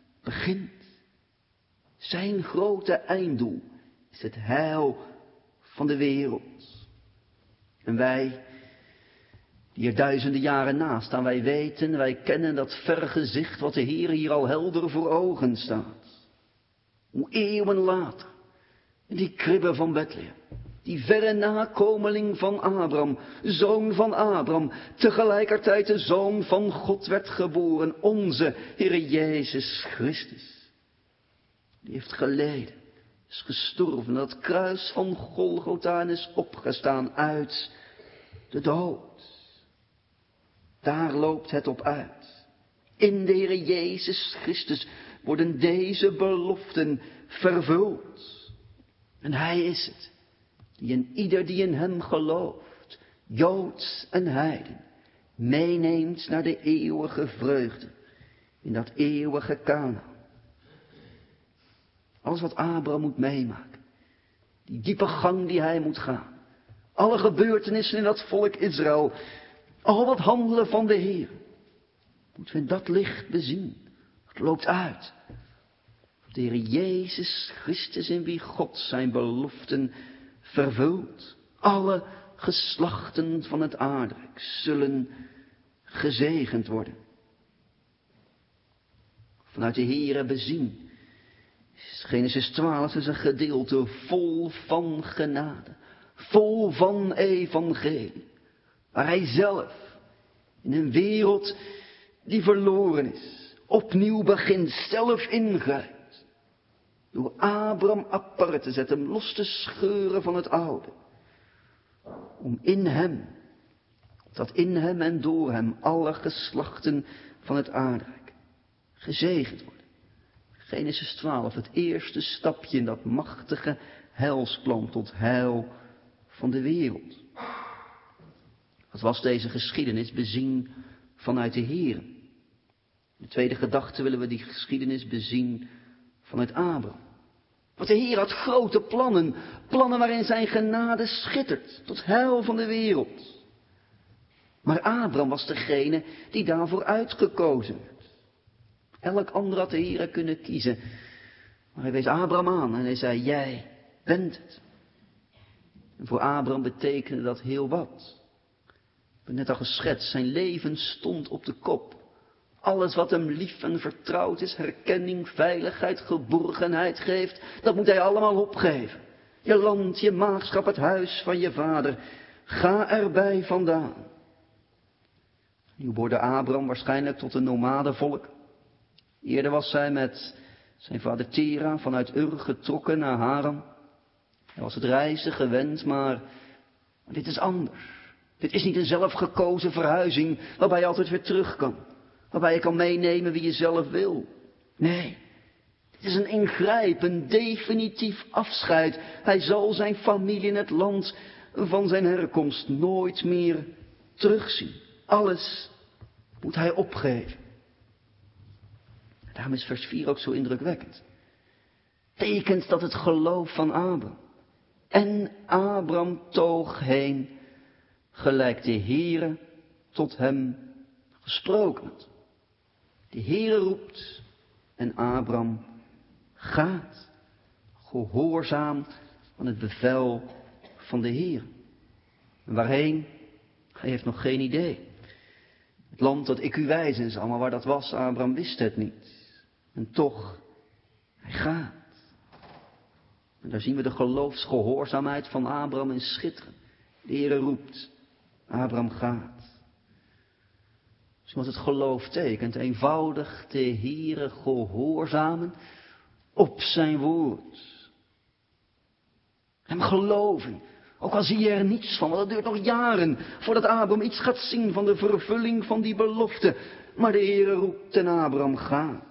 begint. Zijn grote einddoel is het heil van de wereld. En wij, die er duizenden jaren naast staan, wij weten, wij kennen dat vergezicht wat de Heer hier al helder voor ogen staat. Hoe eeuwen later, in die kribbe van Bethlehem, die verre nakomeling van Abraham, zoon van Abraham, tegelijkertijd de Zoon van God werd geboren, onze Heer Jezus Christus. Die heeft geleden, is gestorven, aan het kruis van Golgotha en is opgestaan uit de dood. Daar loopt het op uit. In de Heer Jezus Christus worden deze beloften vervuld. En Hij is het, die in ieder die in Hem gelooft, Joods en heiden, meeneemt naar de eeuwige vreugde, in dat eeuwige Kanaan. Alles wat Abraham moet meemaken, die diepe gang die hij moet gaan, alle gebeurtenissen in dat volk Israël, al wat handelen van de Heer, moeten we in dat licht bezien. Het loopt uit op de Heer Jezus Christus, in wie God zijn beloften vervult. Alle geslachten van het aardrijk zullen gezegend worden. Vanuit de Heere bezien. Genesis 12 is een gedeelte vol van genade, vol van evangelie, waar Hij zelf in een wereld die verloren is, opnieuw begint, zelf ingrijpt, door Abraham apart te zetten, los te scheuren van het oude, om in hem, dat in hem en door hem alle geslachten van het aardrijk gezegend worden. Genesis 12, het eerste stapje in dat machtige heilsplan tot heil van de wereld. Wat was deze geschiedenis? Bezien vanuit de Heer. De tweede gedachte willen we die geschiedenis bezien vanuit Abraham. Want de Heer had grote plannen, plannen waarin zijn genade schittert, tot heil van de wereld. Maar Abraham was degene die daarvoor uitgekozen werd. Elk ander had de Heer kunnen kiezen. Maar hij wees Abraham aan en hij zei, jij bent het. En voor Abraham betekende dat heel wat. Ik heb net al geschetst, zijn leven stond op de kop. Alles wat hem lief en vertrouwd is, herkenning, veiligheid, geborgenheid geeft, dat moet hij allemaal opgeven. Je land, je maagschap, het huis van je vader. Ga erbij vandaan. Nu behoorde Abraham waarschijnlijk tot een nomadenvolk. Eerder was hij met zijn vader Tera vanuit Ur getrokken naar Haran. Hij was het reizen gewend, maar dit is anders. Dit is niet een zelfgekozen verhuizing waarbij je altijd weer terug kan. Waarbij je kan meenemen wie je zelf wil. Nee, dit is een ingrijpend, definitief afscheid. Hij zal zijn familie in het land van zijn herkomst nooit meer terugzien. Alles moet hij opgeven. Daarom is vers 4 ook zo indrukwekkend. Tekent dat het geloof van Abraham. En Abraham toog heen, gelijk de Heere tot hem gesproken had. De Heere roept en Abraham gaat, gehoorzaam aan het bevel van de Heer. En waarheen? Hij heeft nog geen idee. Het land dat ik u wijzen zal, maar waar dat was, Abraham wist het niet. En toch, hij gaat. En daar zien we de geloofsgehoorzaamheid van Abraham in schitteren. De Heere roept, Abraham gaat. Zoals het geloof tekent, eenvoudig de Heere gehoorzamen op zijn woord. Hem geloven, ook al zie je er niets van, want het duurt nog jaren voordat Abraham iets gaat zien van de vervulling van die belofte. Maar de Heere roept en Abraham gaat.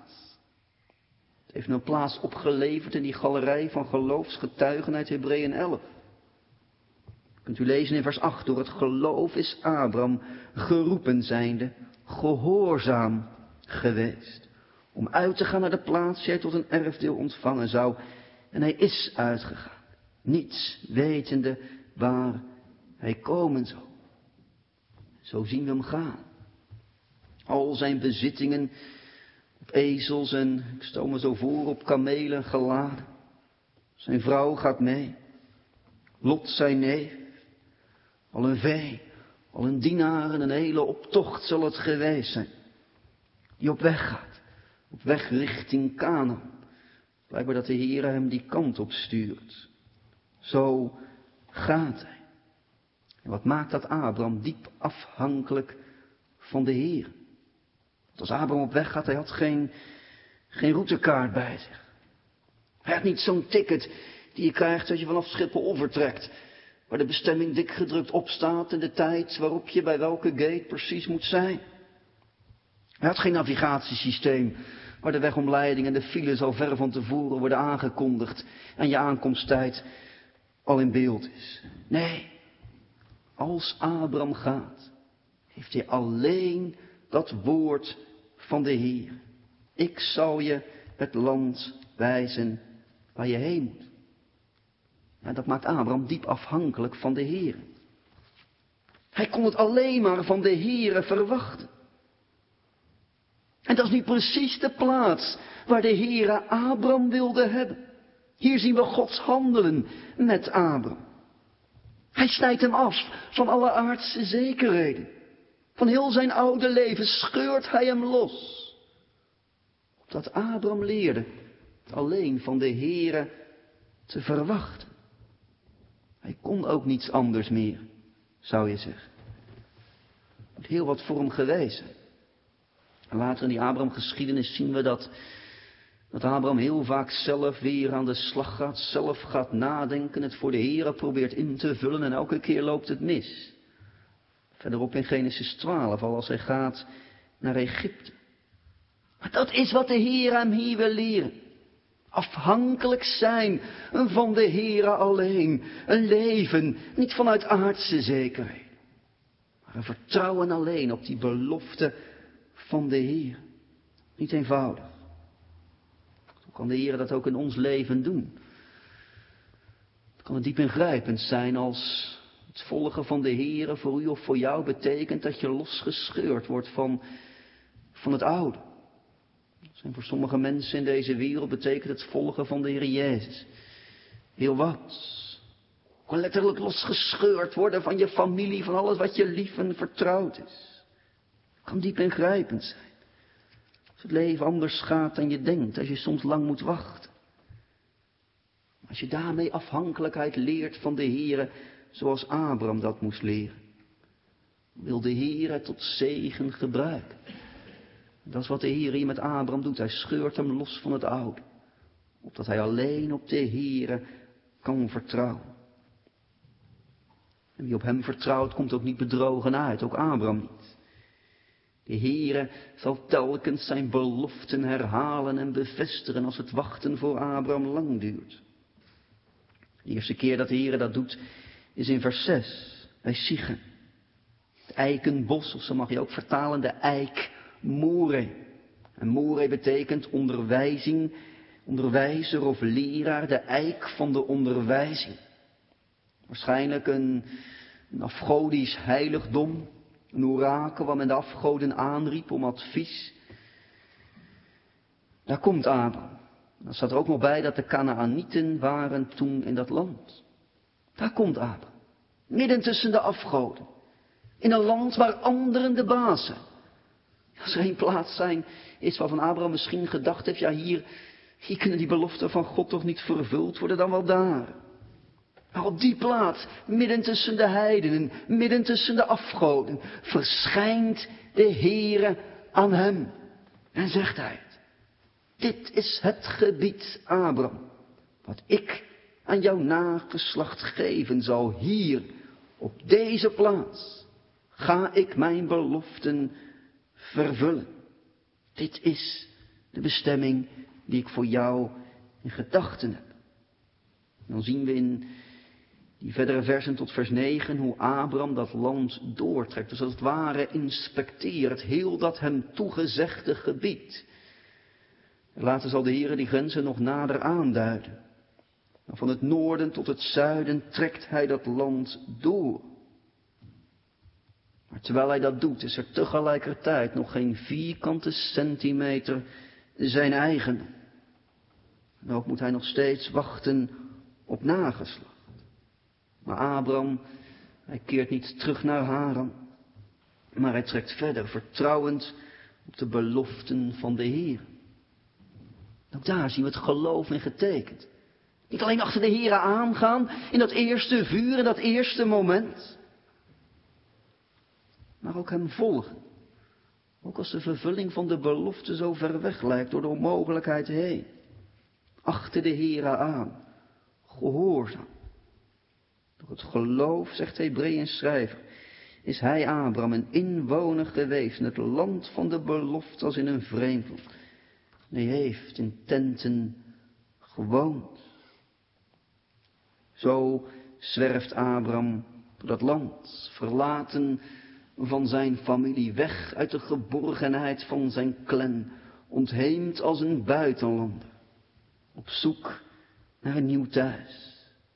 Het heeft een plaats opgeleverd in die galerij van geloofsgetuigen uit Hebreeën 11. Kunt u lezen in vers 8, door het geloof is Abraham geroepen zijnde, gehoorzaam geweest. Om uit te gaan naar de plaats die hij tot een erfdeel ontvangen zou. En hij is uitgegaan, niets wetende waar hij komen zou. Zo zien we hem gaan. Al zijn bezittingen op ezels en, ik stel me zo voor, op kamelen geladen. Zijn vrouw gaat mee. Lot zijn neef, al een vee, al een dienaar en een hele optocht zal het geweest zijn. Die op weg gaat, op weg richting Kanaan. Blijkbaar dat de Heer hem die kant op stuurt. Zo gaat hij. En wat maakt dat Abraham diep afhankelijk van de Heer? Want als Abraham op weg gaat, hij had geen routekaart bij zich. Hij had niet zo'n ticket die je krijgt als je vanaf Schiphol vertrekt. Waar de bestemming dik gedrukt op staat en de tijd waarop je bij welke gate precies moet zijn. Hij had geen navigatiesysteem waar de wegomleiding en de files al ver van tevoren worden aangekondigd en je aankomsttijd al in beeld is. Nee, als Abraham gaat, heeft hij alleen dat woord van de Heer. Ik zal je het land wijzen waar je heen moet. En dat maakt Abraham diep afhankelijk van de Heer. Hij kon het alleen maar van de Heere verwachten. En dat is nu precies de plaats waar de Heere Abraham wilde hebben. Hier zien we Gods handelen met Abraham. Hij snijdt hem af van alle aardse zekerheden. Van heel zijn oude leven scheurt hij hem los. Opdat Abraham leerde het alleen van de Heere te verwachten. Hij kon ook niets anders meer, zou je zeggen. Er moet heel wat voor hem geweest zijn. En later in die Abraham-geschiedenis zien we dat Abraham heel vaak zelf weer aan de slag gaat, zelf gaat nadenken, het voor de Heere probeert in te vullen en elke keer loopt het mis. Verderop in Genesis 12, al als hij gaat naar Egypte. Maar dat is wat de Heer hem hier wil leren. Afhankelijk zijn van de Heere alleen. Een leven niet vanuit aardse zekerheid. Maar een vertrouwen alleen op die belofte van de Heer. Niet eenvoudig. Hoe kan de Heer dat ook in ons leven doen? Het kan diep ingrijpend zijn als het volgen van de Heere voor u of voor jou betekent dat je losgescheurd wordt van het oude. En voor sommige mensen in deze wereld betekent het volgen van de Heer Jezus heel wat. Kan letterlijk losgescheurd worden van je familie, van alles wat je lief en vertrouwd is. Het kan diep ingrijpend zijn. Als het leven anders gaat dan je denkt, als je soms lang moet wachten. Als je daarmee afhankelijkheid leert van de Heere, zoals Abraham dat moest leren, wil de Heer het tot zegen gebruiken. Dat is wat de Heer hier met Abraham doet. Hij scheurt hem los van het oude. Opdat hij alleen op de Heere kan vertrouwen. En wie op hem vertrouwt, komt ook niet bedrogen uit. Ook Abraham niet. De Heere zal telkens zijn beloften herhalen en bevestigen als het wachten voor Abraham lang duurt. De eerste keer dat de Heere dat doet, is in vers 6. Bij Sichem. Het eikenbos, of zo mag je ook vertalen, de eik Moreh. En Moreh betekent onderwijzing, onderwijzer of leraar, de eik van de onderwijzing. Waarschijnlijk een afgodisch heiligdom, een orakel waar men de afgoden aanriep om advies. Daar komt Abraham. Dan staat er ook nog bij dat de Kanaanieten waren toen in dat land. Daar komt Abraham. Midden tussen de afgoden. In een land waar anderen de baas zijn. Als er één plaats zijn is waarvan Abraham misschien gedacht heeft, ja hier kunnen die beloften van God toch niet vervuld worden, dan wel daar. Maar op die plaats, midden tussen de heidenen, midden tussen de afgoden, verschijnt de Heere aan hem. En zegt hij het. Dit is het gebied, Abraham, wat ik aan jouw nageslacht geven zal. Hier, op deze plaats, ga ik mijn beloften vervullen. Dit is de bestemming die ik voor jou in gedachten heb. En dan zien we in die verdere versen tot vers 9 hoe Abraham dat land doortrekt. Dus als het ware inspecteert heel dat hem toegezegde gebied. En later zal de Heer die grenzen nog nader aanduiden. En van het noorden tot het zuiden trekt hij dat land door. Maar terwijl hij dat doet, is er tegelijkertijd nog geen vierkante centimeter zijn eigen. En ook moet hij nog steeds wachten op nageslacht. Maar Abraham, hij keert niet terug naar Haran, maar hij trekt verder, vertrouwend op de beloften van de Heer. Ook daar zien we het geloof in getekend. Niet alleen achter de Heer aangaan, in dat eerste vuur, in dat eerste moment, maar ook hem volgen. Ook als de vervulling van de belofte zo ver weg lijkt, door de onmogelijkheid heen. Achter de Heer aan, gehoorzaam. Door het geloof, zegt de Hebreeën schrijver, is hij Abraham een inwoner geweest in het land van de belofte als in een vreemdeling. Hij heeft in tenten gewoond. Zo zwerft Abraham door dat land, verlaten van zijn familie, weg uit de geborgenheid van zijn clan, ontheemd als een buitenlander, op zoek naar een nieuw thuis.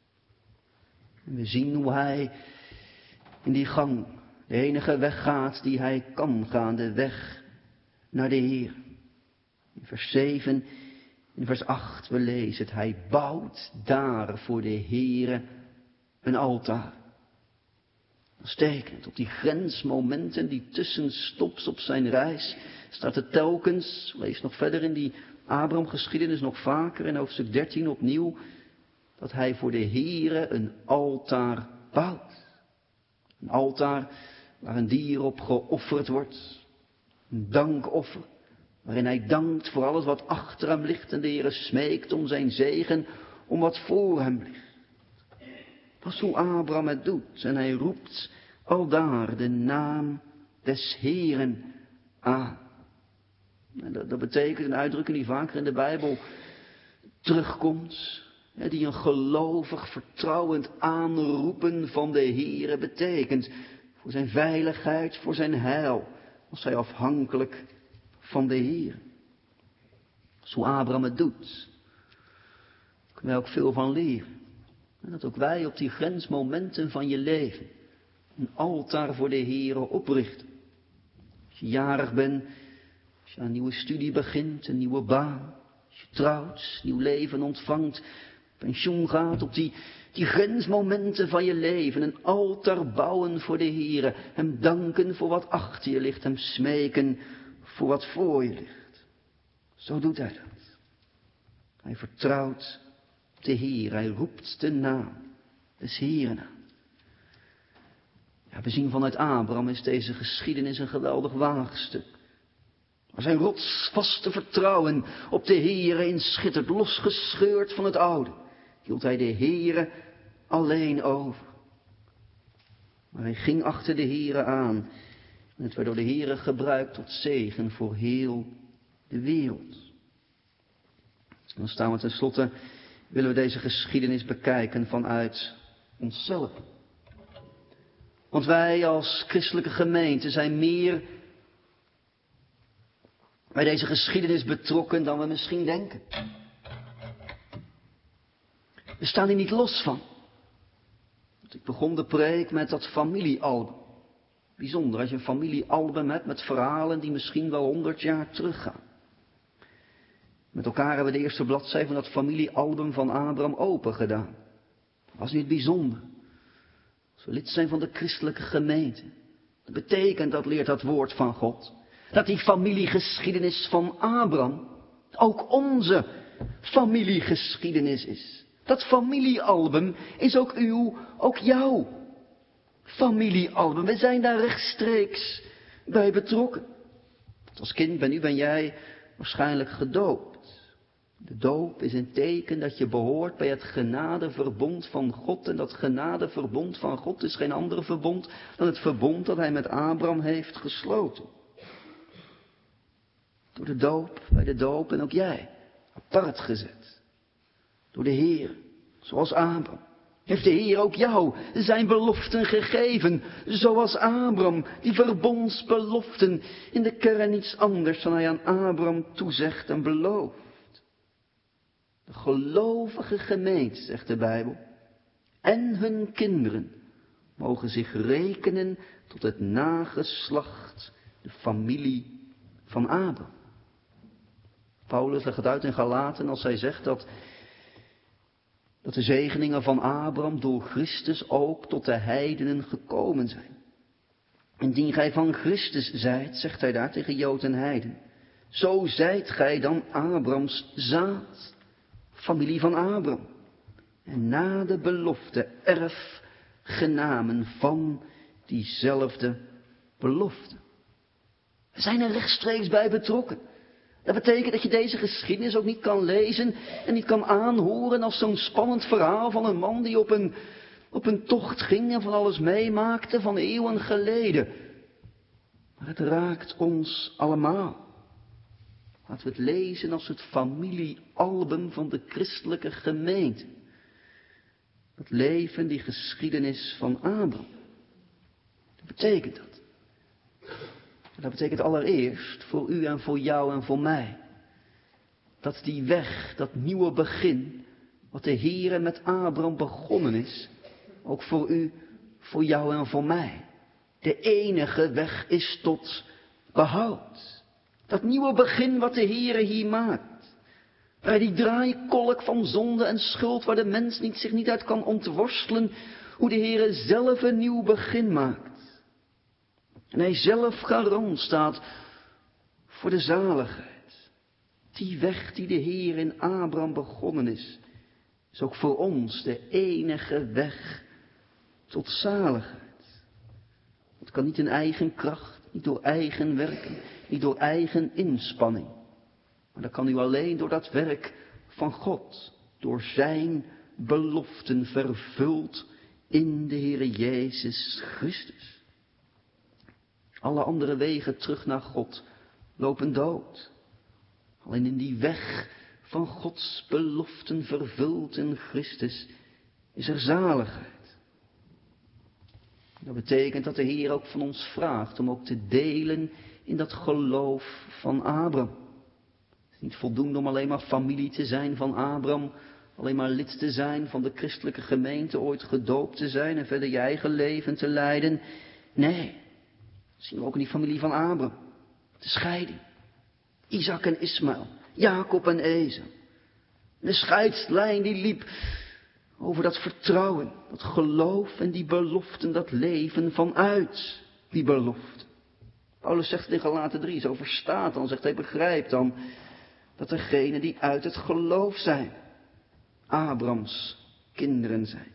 En we zien hoe hij in die gang de enige weg gaat die hij kan gaan, de weg naar de Heer. In vers 7, in vers 8 we lezen het, hij bouwt daar voor de Heere een altaar. Stekend op die grensmomenten, die tussenstops op zijn reis, staat het telkens, lees nog verder in die Abraham-geschiedenis, nog vaker in hoofdstuk 13 opnieuw, dat hij voor de Heere een altaar bouwt. Een altaar waar een dier op geofferd wordt. Een dankoffer, waarin hij dankt voor alles wat achter hem ligt en de Heere smeekt om zijn zegen, om wat voor hem ligt. Dat is hoe Abraham het doet. En hij roept aldaar de naam des Heeren aan. En dat betekent een uitdrukking die vaker in de Bijbel terugkomt. Die een gelovig, vertrouwend aanroepen van de Heere betekent. Voor zijn veiligheid, voor zijn heil. Was hij afhankelijk van de Heer. Zo Abraham het doet. Daar kunnen wij ook veel van leren. En dat ook wij op die grensmomenten van je leven een altaar voor de Heere oprichten. Als je jarig bent, als je aan een nieuwe studie begint, een nieuwe baan, als je trouwt, nieuw leven ontvangt, pensioen gaat, op die grensmomenten van je leven een altaar bouwen voor de Heere. Hem danken voor wat achter je ligt, hem smeken voor wat voor je ligt. Zo doet hij dat. Hij vertrouwt de Heer, hij roept de naam des Heeren aan. Ja, we zien vanuit Abraham is deze geschiedenis een geweldig waagstuk. Maar zijn rotsvaste vertrouwen op de Heere in schittert, losgescheurd van het oude, hield hij de Heere alleen over. Maar hij ging achter de Heere aan en het werd door de Heere gebruikt tot zegen voor heel de wereld. En dan staan we tenslotte, willen we deze geschiedenis bekijken vanuit onszelf. Want wij als christelijke gemeente zijn meer bij deze geschiedenis betrokken dan we misschien denken. We staan hier niet los van. Want ik begon de preek met dat familiealbum. Bijzonder als je een familiealbum hebt met verhalen die misschien wel 100 jaar teruggaan. Met elkaar hebben we de eerste bladzijde van dat familiealbum van Abraham open gedaan. Was niet bijzonder. Als we lid zijn van de christelijke gemeente. Dat betekent, dat leert dat woord van God, dat die familiegeschiedenis van Abraham ook onze familiegeschiedenis is. Dat familiealbum is ook ook jouw familiealbum. We zijn daar rechtstreeks bij betrokken. Als kind ben jij waarschijnlijk gedoopt. De doop is een teken dat je behoort bij het genadeverbond van God. En dat genadeverbond van God is geen ander verbond dan het verbond dat hij met Abraham heeft gesloten. Door de doop, bij de doop en ook jij, apart gezet. Door de Heer, zoals Abraham. Heeft de Heer ook jou zijn beloften gegeven, zoals Abraham, die verbondsbeloften, in de kern niets anders dan hij aan Abraham toezegt en belooft. De gelovige gemeente, zegt de Bijbel, en hun kinderen mogen zich rekenen tot het nageslacht, de familie van Abraham. Paulus legt het uit in Galaten als hij zegt dat Dat de zegeningen van Abraham door Christus ook tot de heidenen gekomen zijn. Indien gij van Christus zijt, zegt hij daar tegen Jood en heiden, zo zijt gij dan Abrahams zaad, familie van Abraham. En na de belofte erfgenamen van diezelfde belofte. We zijn er rechtstreeks bij betrokken. Dat betekent dat je deze geschiedenis ook niet kan lezen en niet kan aanhoren als zo'n spannend verhaal van een man die op een tocht ging en van alles meemaakte van eeuwen geleden. Maar het raakt ons allemaal. Laten we het lezen als het familiealbum van de christelijke gemeente. Het leven, die geschiedenis van Abraham. Wat betekent dat? Dat betekent allereerst voor u en voor jou en voor mij. Dat die weg, dat nieuwe begin, wat de Heere met Abraham begonnen is, ook voor u, voor jou en voor mij, de enige weg is tot behoud. Dat nieuwe begin wat de Heere hier maakt. Waar die draaikolk van zonde en schuld, waar de mens zich niet uit kan ontworstelen, hoe de Heere zelf een nieuw begin maakt. En hij zelf garant staat voor de zaligheid. Die weg die de Heer in Abraham begonnen is ook voor ons de enige weg tot zaligheid. Het kan niet in eigen kracht, niet door eigen werken, niet door eigen inspanning. Maar dat kan u alleen door dat werk van God, door zijn beloften vervuld in de Heere Jezus Christus. Alle andere wegen terug naar God lopen dood. Alleen in die weg van Gods beloften vervuld in Christus is er zaligheid. Dat betekent dat de Heer ook van ons vraagt om ook te delen in dat geloof van Abraham. Het is niet voldoende om alleen maar familie te zijn van Abraham, alleen maar lid te zijn van de christelijke gemeente, ooit gedoopt te zijn en verder je eigen leven te leiden. Nee. Zien we ook in die familie van Abraham. De scheiding. Isaac en Ismaël. Jacob en Esau. De scheidslijn die liep over dat vertrouwen, dat geloof en die beloften, dat leven vanuit die beloften. Paulus zegt in Galaten 3, zo verstaat dan, zegt hij, begrijpt dan, dat degenen die uit het geloof zijn, Abrahams kinderen zijn.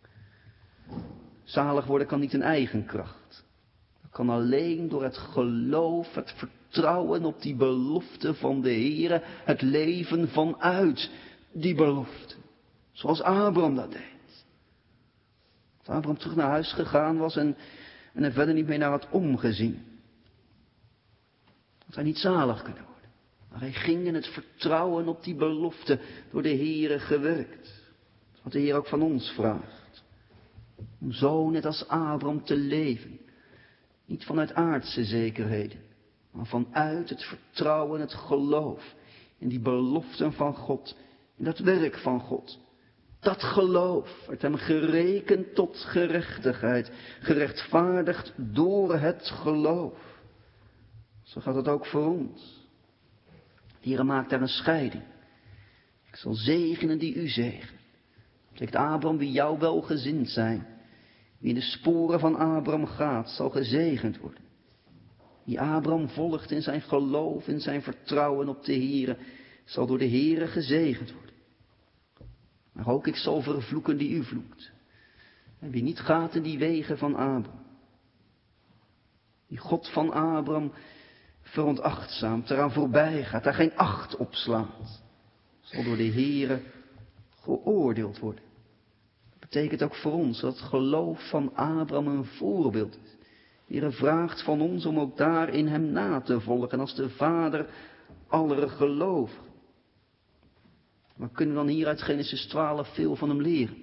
Zalig worden kan niet in eigen kracht. Kan alleen door het geloof, het vertrouwen op die belofte van de Heere, het leven vanuit die belofte. Zoals Abraham dat deed. Als Abraham terug naar huis gegaan was en er verder niet meer naar had omgezien. Had hij niet zalig kunnen worden. Maar hij ging in het vertrouwen op die belofte door de Heere gewerkt. Dat is wat de Heer ook van ons vraagt. Om zo net als Abraham te leven. Niet vanuit aardse zekerheden, maar vanuit het vertrouwen, het geloof in die beloften van God, in dat werk van God. Dat geloof werd hem gerekend tot gerechtigheid, gerechtvaardigd door het geloof. Zo gaat het ook voor ons. De Heer maakt daar een scheiding. Ik zal zegenen die u zegenen. Zegt Abraham, wie jou welgezind zijn. Wie in de sporen van Abraham gaat, zal gezegend worden. Wie Abraham volgt in zijn geloof, in zijn vertrouwen op de Heere, zal door de Heere gezegend worden. Maar ook ik zal vervloeken die u vloekt. En wie niet gaat in die wegen van Abraham. Die God van Abraham veronachtzaamt, eraan voorbij gaat, daar geen acht op slaat, zal door de Heere geoordeeld worden. Betekent ook voor ons dat het geloof van Abraham een voorbeeld is. De Heer vraagt van ons om ook daarin hem na te volgen als de vader aller gelovigen. Maar kunnen we dan hier uit Genesis 12 veel van hem leren?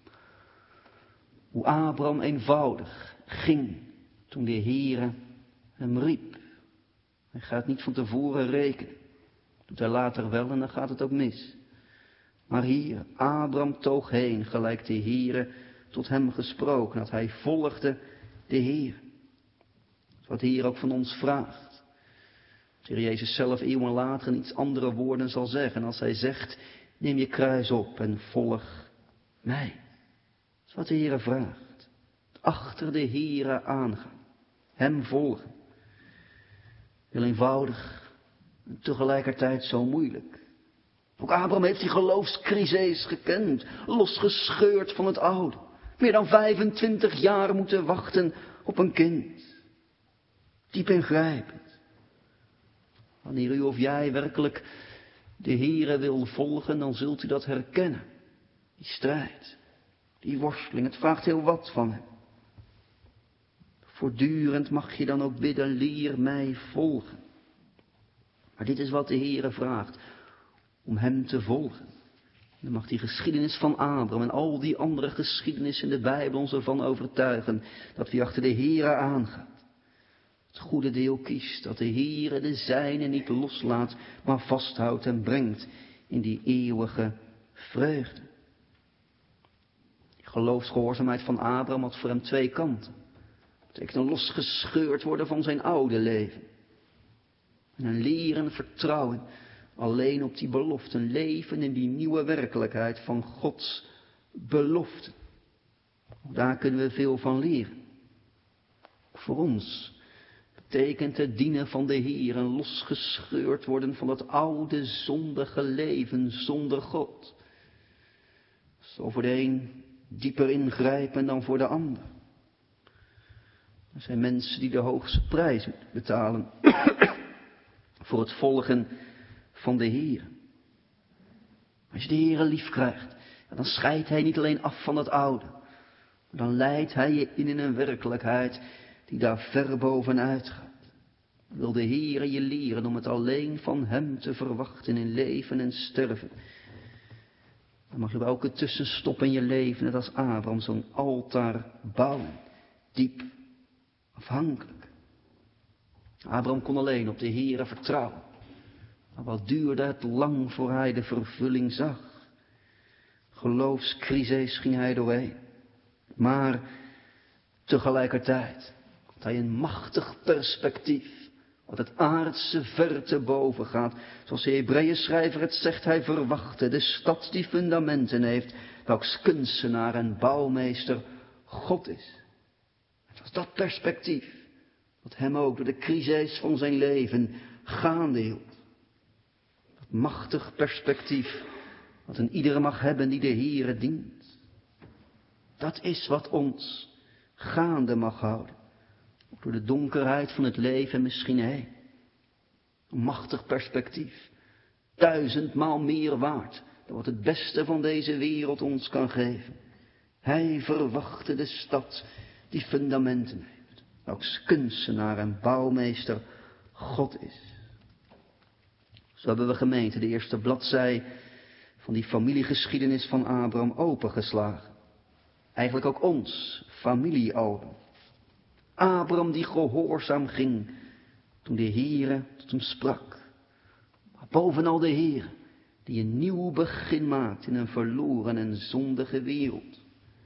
Hoe Abraham eenvoudig ging toen de Heer hem riep. Hij gaat niet van tevoren rekenen. Doet hij later wel en dan gaat het ook mis. Maar hier, Abraham toog heen, gelijk de Heere tot hem gesproken had. Hij volgde de Heer. Wat de Heer ook van ons vraagt. De Heer Jezus zelf eeuwen later in iets andere woorden zal zeggen. Als hij zegt, neem je kruis op en volg Mij. Dat is wat de Heere vraagt. Achter de Heere aangaan. Hem volgen. Heel eenvoudig en tegelijkertijd zo moeilijk. Ook Abraham heeft die geloofscrisis gekend. Losgescheurd van het oude. Meer dan 25 jaar moeten wachten op een kind. Diep ingrijpend. Wanneer u of jij werkelijk de Heere wil volgen, dan zult u dat herkennen. Die strijd, die worsteling, het vraagt heel wat van hem. Voortdurend mag je dan ook bidden, leer mij volgen. Maar dit is wat de Heere vraagt, om hem te volgen. Dan mag die geschiedenis van Abraham en al die andere geschiedenissen in de Bijbel ons ervan overtuigen dat wie achter de Heere aangaat. Het goede deel kiest, dat de Heere de zijne niet loslaat, maar vasthoudt en brengt in die eeuwige vreugde. Die geloofsgehoorzaamheid van Abraham had voor hem twee kanten. Het betekent losgescheurd worden van zijn oude leven. En een leren vertrouwen alleen op die belofte, een leven in die nieuwe werkelijkheid van Gods belofte. Daar kunnen we veel van leren. Voor ons betekent het dienen van de Heer en losgescheurd worden van dat oude zondige leven zonder God. Zo voor de een dieper ingrijpen dan voor de ander. Er zijn mensen die de hoogste prijs betalen voor het volgen van de Heer. Als je de Heer lief krijgt, dan scheidt Hij niet alleen af van het oude. Maar dan leidt Hij je in een werkelijkheid die daar ver bovenuit gaat. Dan wil de Heer je leren om het alleen van Hem te verwachten in leven en sterven. Dan mag je bij elke tussenstop in je leven, net als Abraham, zo'n altaar bouwen. Diep afhankelijk. Abraham kon alleen op de Heere vertrouwen. Maar wat duurde het lang voor hij de vervulling zag. Geloofscrisis ging hij doorheen. Maar tegelijkertijd had hij een machtig perspectief. Wat het aardse ver te boven gaat. Zoals de Hebreeënschrijver het zegt, hij verwachtte de stad die fundamenten heeft. Welks kunstenaar en bouwmeester God is. Het was dat perspectief wat hem ook door de crisis van zijn leven gaande hield. Dat machtig perspectief wat een ieder mag hebben die de Heere dient. Dat is wat ons gaande mag houden. Ook door de donkerheid van het leven misschien heen. Een machtig perspectief. 1000-maal meer waard dan wat het beste van deze wereld ons kan geven. Hij verwachtte de stad die fundamenten heeft. Welks kunstenaar en bouwmeester God is. Zo hebben we gemeente de eerste bladzij van die familiegeschiedenis van Abraham opengeslagen. Eigenlijk ook ons familiealbum. Abraham die gehoorzaam ging toen de Heere tot hem sprak. Maar bovenal de Heere die een nieuw begin maakt in een verloren en zondige wereld.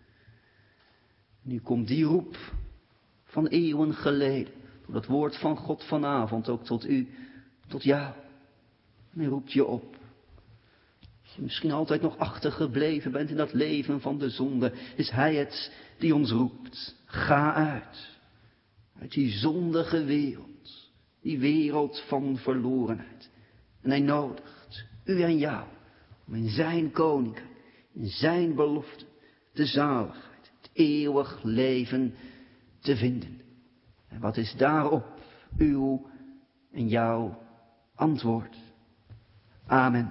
Nu komt die roep van eeuwen geleden, door het woord van God vanavond ook tot u, tot jou. En hij roept je op. Als je misschien altijd nog achtergebleven bent in dat leven van de zonde, is Hij het die ons roept. Ga uit. Uit die zondige wereld. Die wereld van verlorenheid. En Hij nodigt u en jou om in Zijn koninkrijk, in Zijn belofte, de zaligheid, het eeuwig leven te vinden. En wat is daarop uw en jouw antwoord? Amen.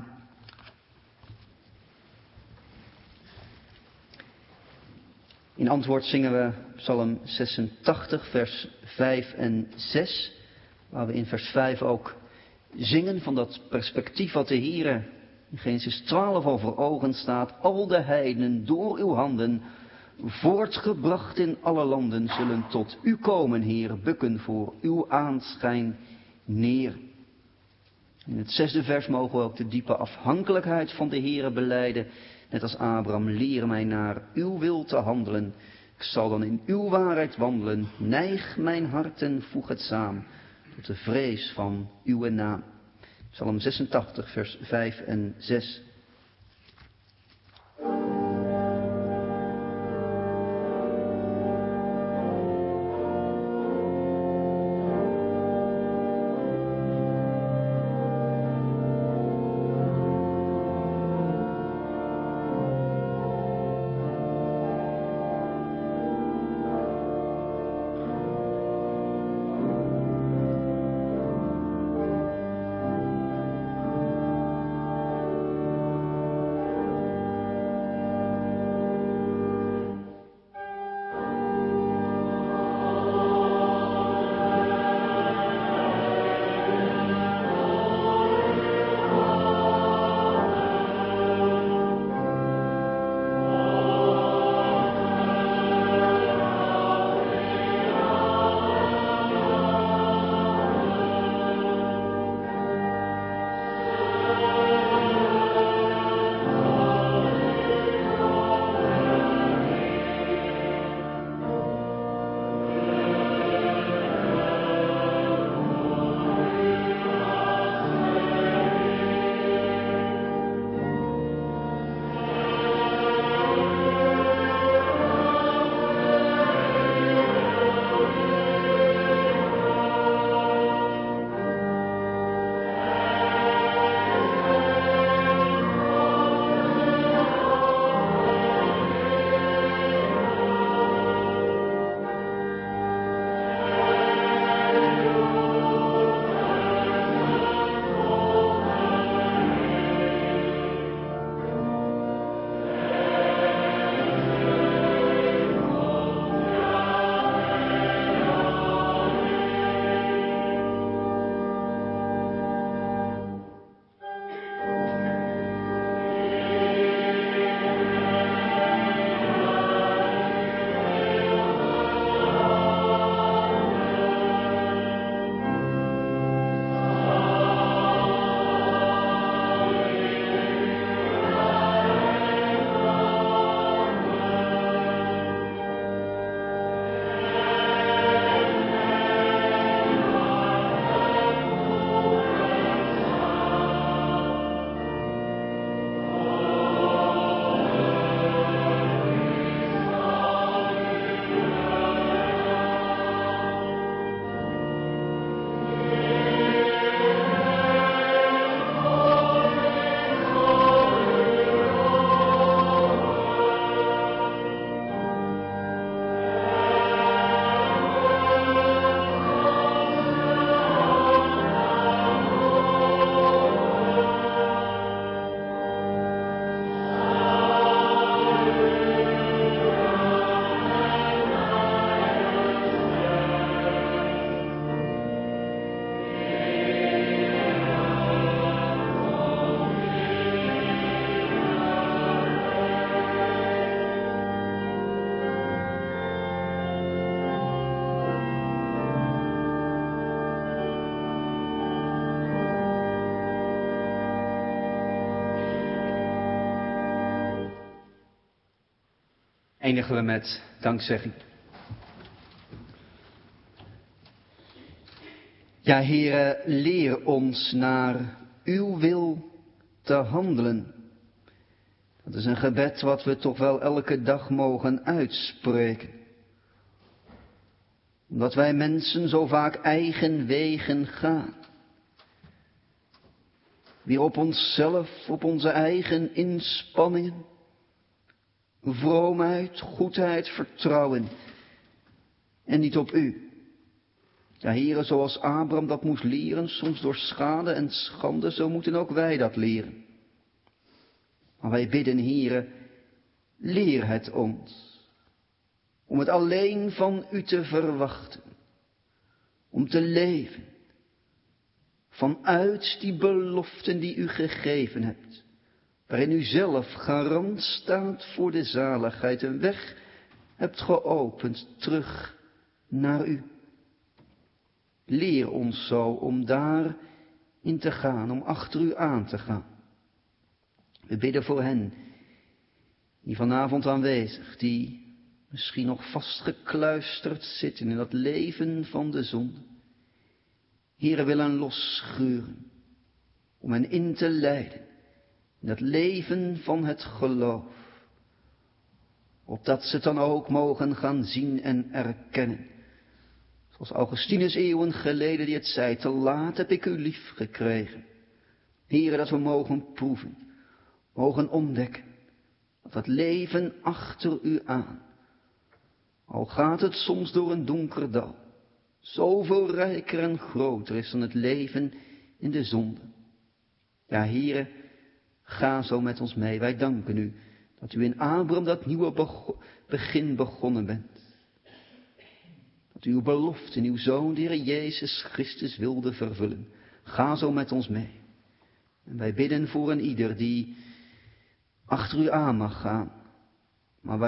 In antwoord zingen we Psalm 86, vers 5 en 6. Waar we in vers 5 ook zingen van dat perspectief wat de Heere in Genesis 12 al voor ogen staat. Al de heidenen door uw handen, voortgebracht in alle landen, zullen tot u komen, Heer, bukken voor uw aanschijn neer. In het 6e vers mogen we ook de diepe afhankelijkheid van de Heere belijden. Net als Abraham, leer mij naar uw wil te handelen. Ik zal dan in uw waarheid wandelen. Neig mijn hart en voeg het samen tot de vrees van uw naam. Psalm 86, vers 5 en 6. eindigen we met dankzegging. Ja, Heere, leer ons naar uw wil te handelen. Dat is een gebed wat we toch wel elke dag mogen uitspreken. Omdat wij mensen zo vaak eigen wegen gaan. Weer op onszelf, op onze eigen inspanningen. Vroomheid, goedheid, vertrouwen. En niet op u. Ja, Heere, zoals Abraham dat moest leren, soms door schade en schande, zo moeten ook wij dat leren. Maar wij bidden, Heere, leer het ons. Om het alleen van u te verwachten. Om te leven. Vanuit die beloften die u gegeven hebt. Waarin u zelf garant staat voor de zaligheid. Een weg hebt geopend terug naar u. Leer ons zo om daarin te gaan, om achter u aan te gaan. We bidden voor hen die vanavond aanwezig, die misschien nog vastgekluisterd zitten in dat leven van de zonde. Heere, willen losscheuren om hen in te leiden in dat leven van het geloof. Opdat ze het dan ook mogen gaan zien en erkennen. Zoals Augustinus eeuwen geleden die het zei, te laat heb ik u lief gekregen. Heere, dat we mogen proeven, mogen ontdekken, dat het leven achter u aan, al gaat het soms door een donker dal, zoveel rijker en groter is dan het leven in de zonde. Ja, Heere, ga zo met ons mee. Wij danken u dat u in Abraham dat nieuwe begin begonnen bent. Dat u uw belofte in uw Zoon, de Heer Jezus Christus, wilde vervullen. Ga zo met ons mee. En wij bidden voor een ieder die achter u aan mag gaan, maar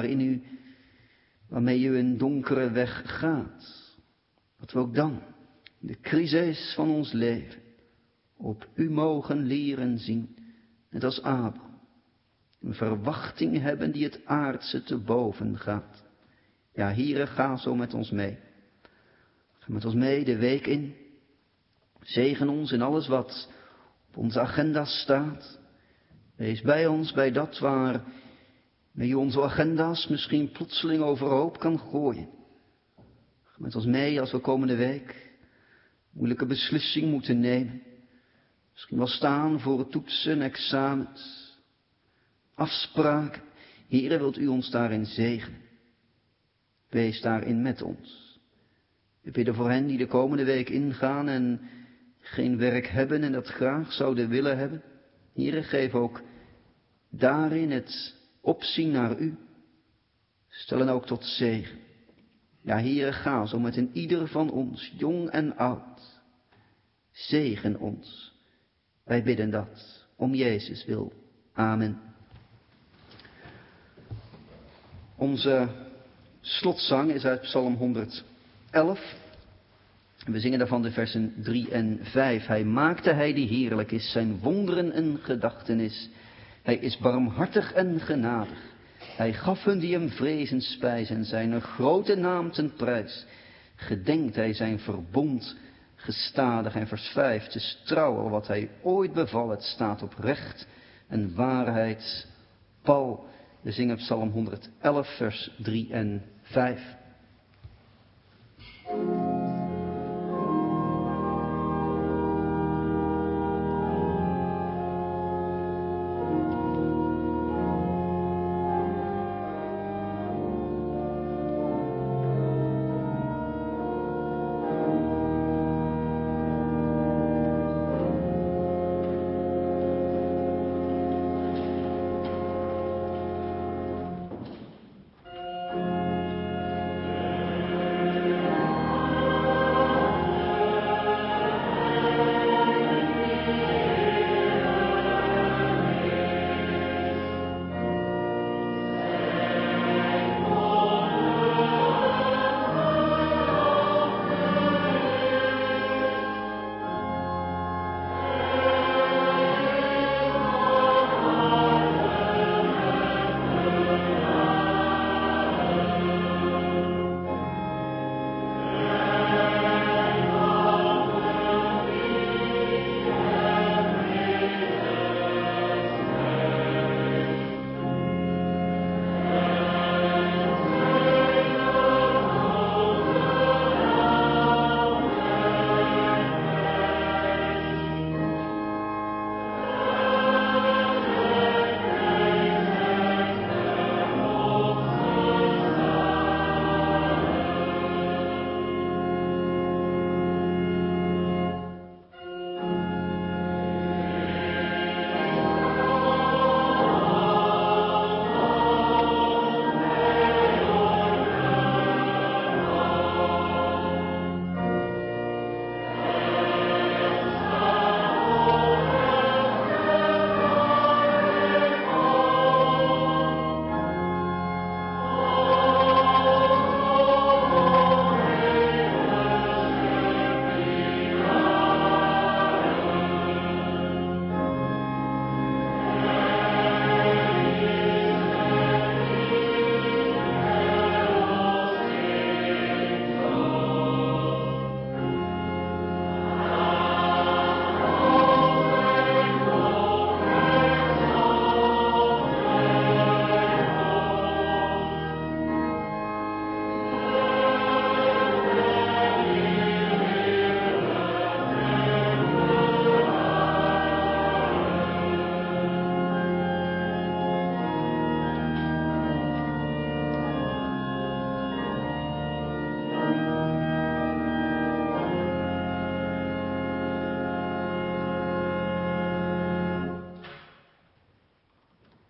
waarmee u een donkere weg gaat. Dat we ook dan, in de crisis van ons leven, op u mogen leren zien, net als Abraham. Een verwachting hebben die het aardse te boven gaat. Ja, Heere, ga zo met ons mee. Ga met ons mee de week in. Zegen ons in alles wat op onze agenda staat. Wees bij ons bij dat waar u onze agenda's misschien plotseling overhoop kan gooien. Ga met ons mee als we komende week moeilijke beslissing moeten nemen. Misschien wel staan voor toetsen, examens, afspraken. Heere, wilt u ons daarin zegenen? Wees daarin met ons. We bidden voor hen die de komende week ingaan en geen werk hebben en dat graag zouden willen hebben. Heere, geef ook daarin het opzien naar u. Stel hen ook tot zegen. Ja, Heere, ga zo met een ieder van ons, jong en oud. Zegen ons. Wij bidden dat om Jezus wil. Amen. Onze slotzang is uit Psalm 111. We zingen daarvan de versen 3 en 5. Hij maakte hij die heerlijk is, zijn wonderen een gedachtenis. Hij is barmhartig en genadig. Hij gaf hun die hem vrezen spijs en zijn grote naam ten prijs. Gedenkt hij zijn verbond gestadig en vers 5. Het is trouw wat hij ooit beval. Het staat op recht en waarheid. Paul, we zingen Psalm 111 vers 3 en 5.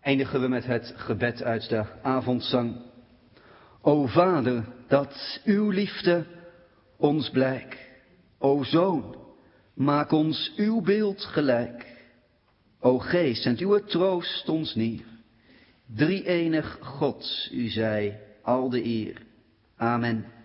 eindigen we met het gebed uit de avondzang. O Vader, dat uw liefde ons blijk. O Zoon, maak ons uw beeld gelijk. O Geest, zend uw troost ons neer. Drie-enig God, u zij al de eer. Amen.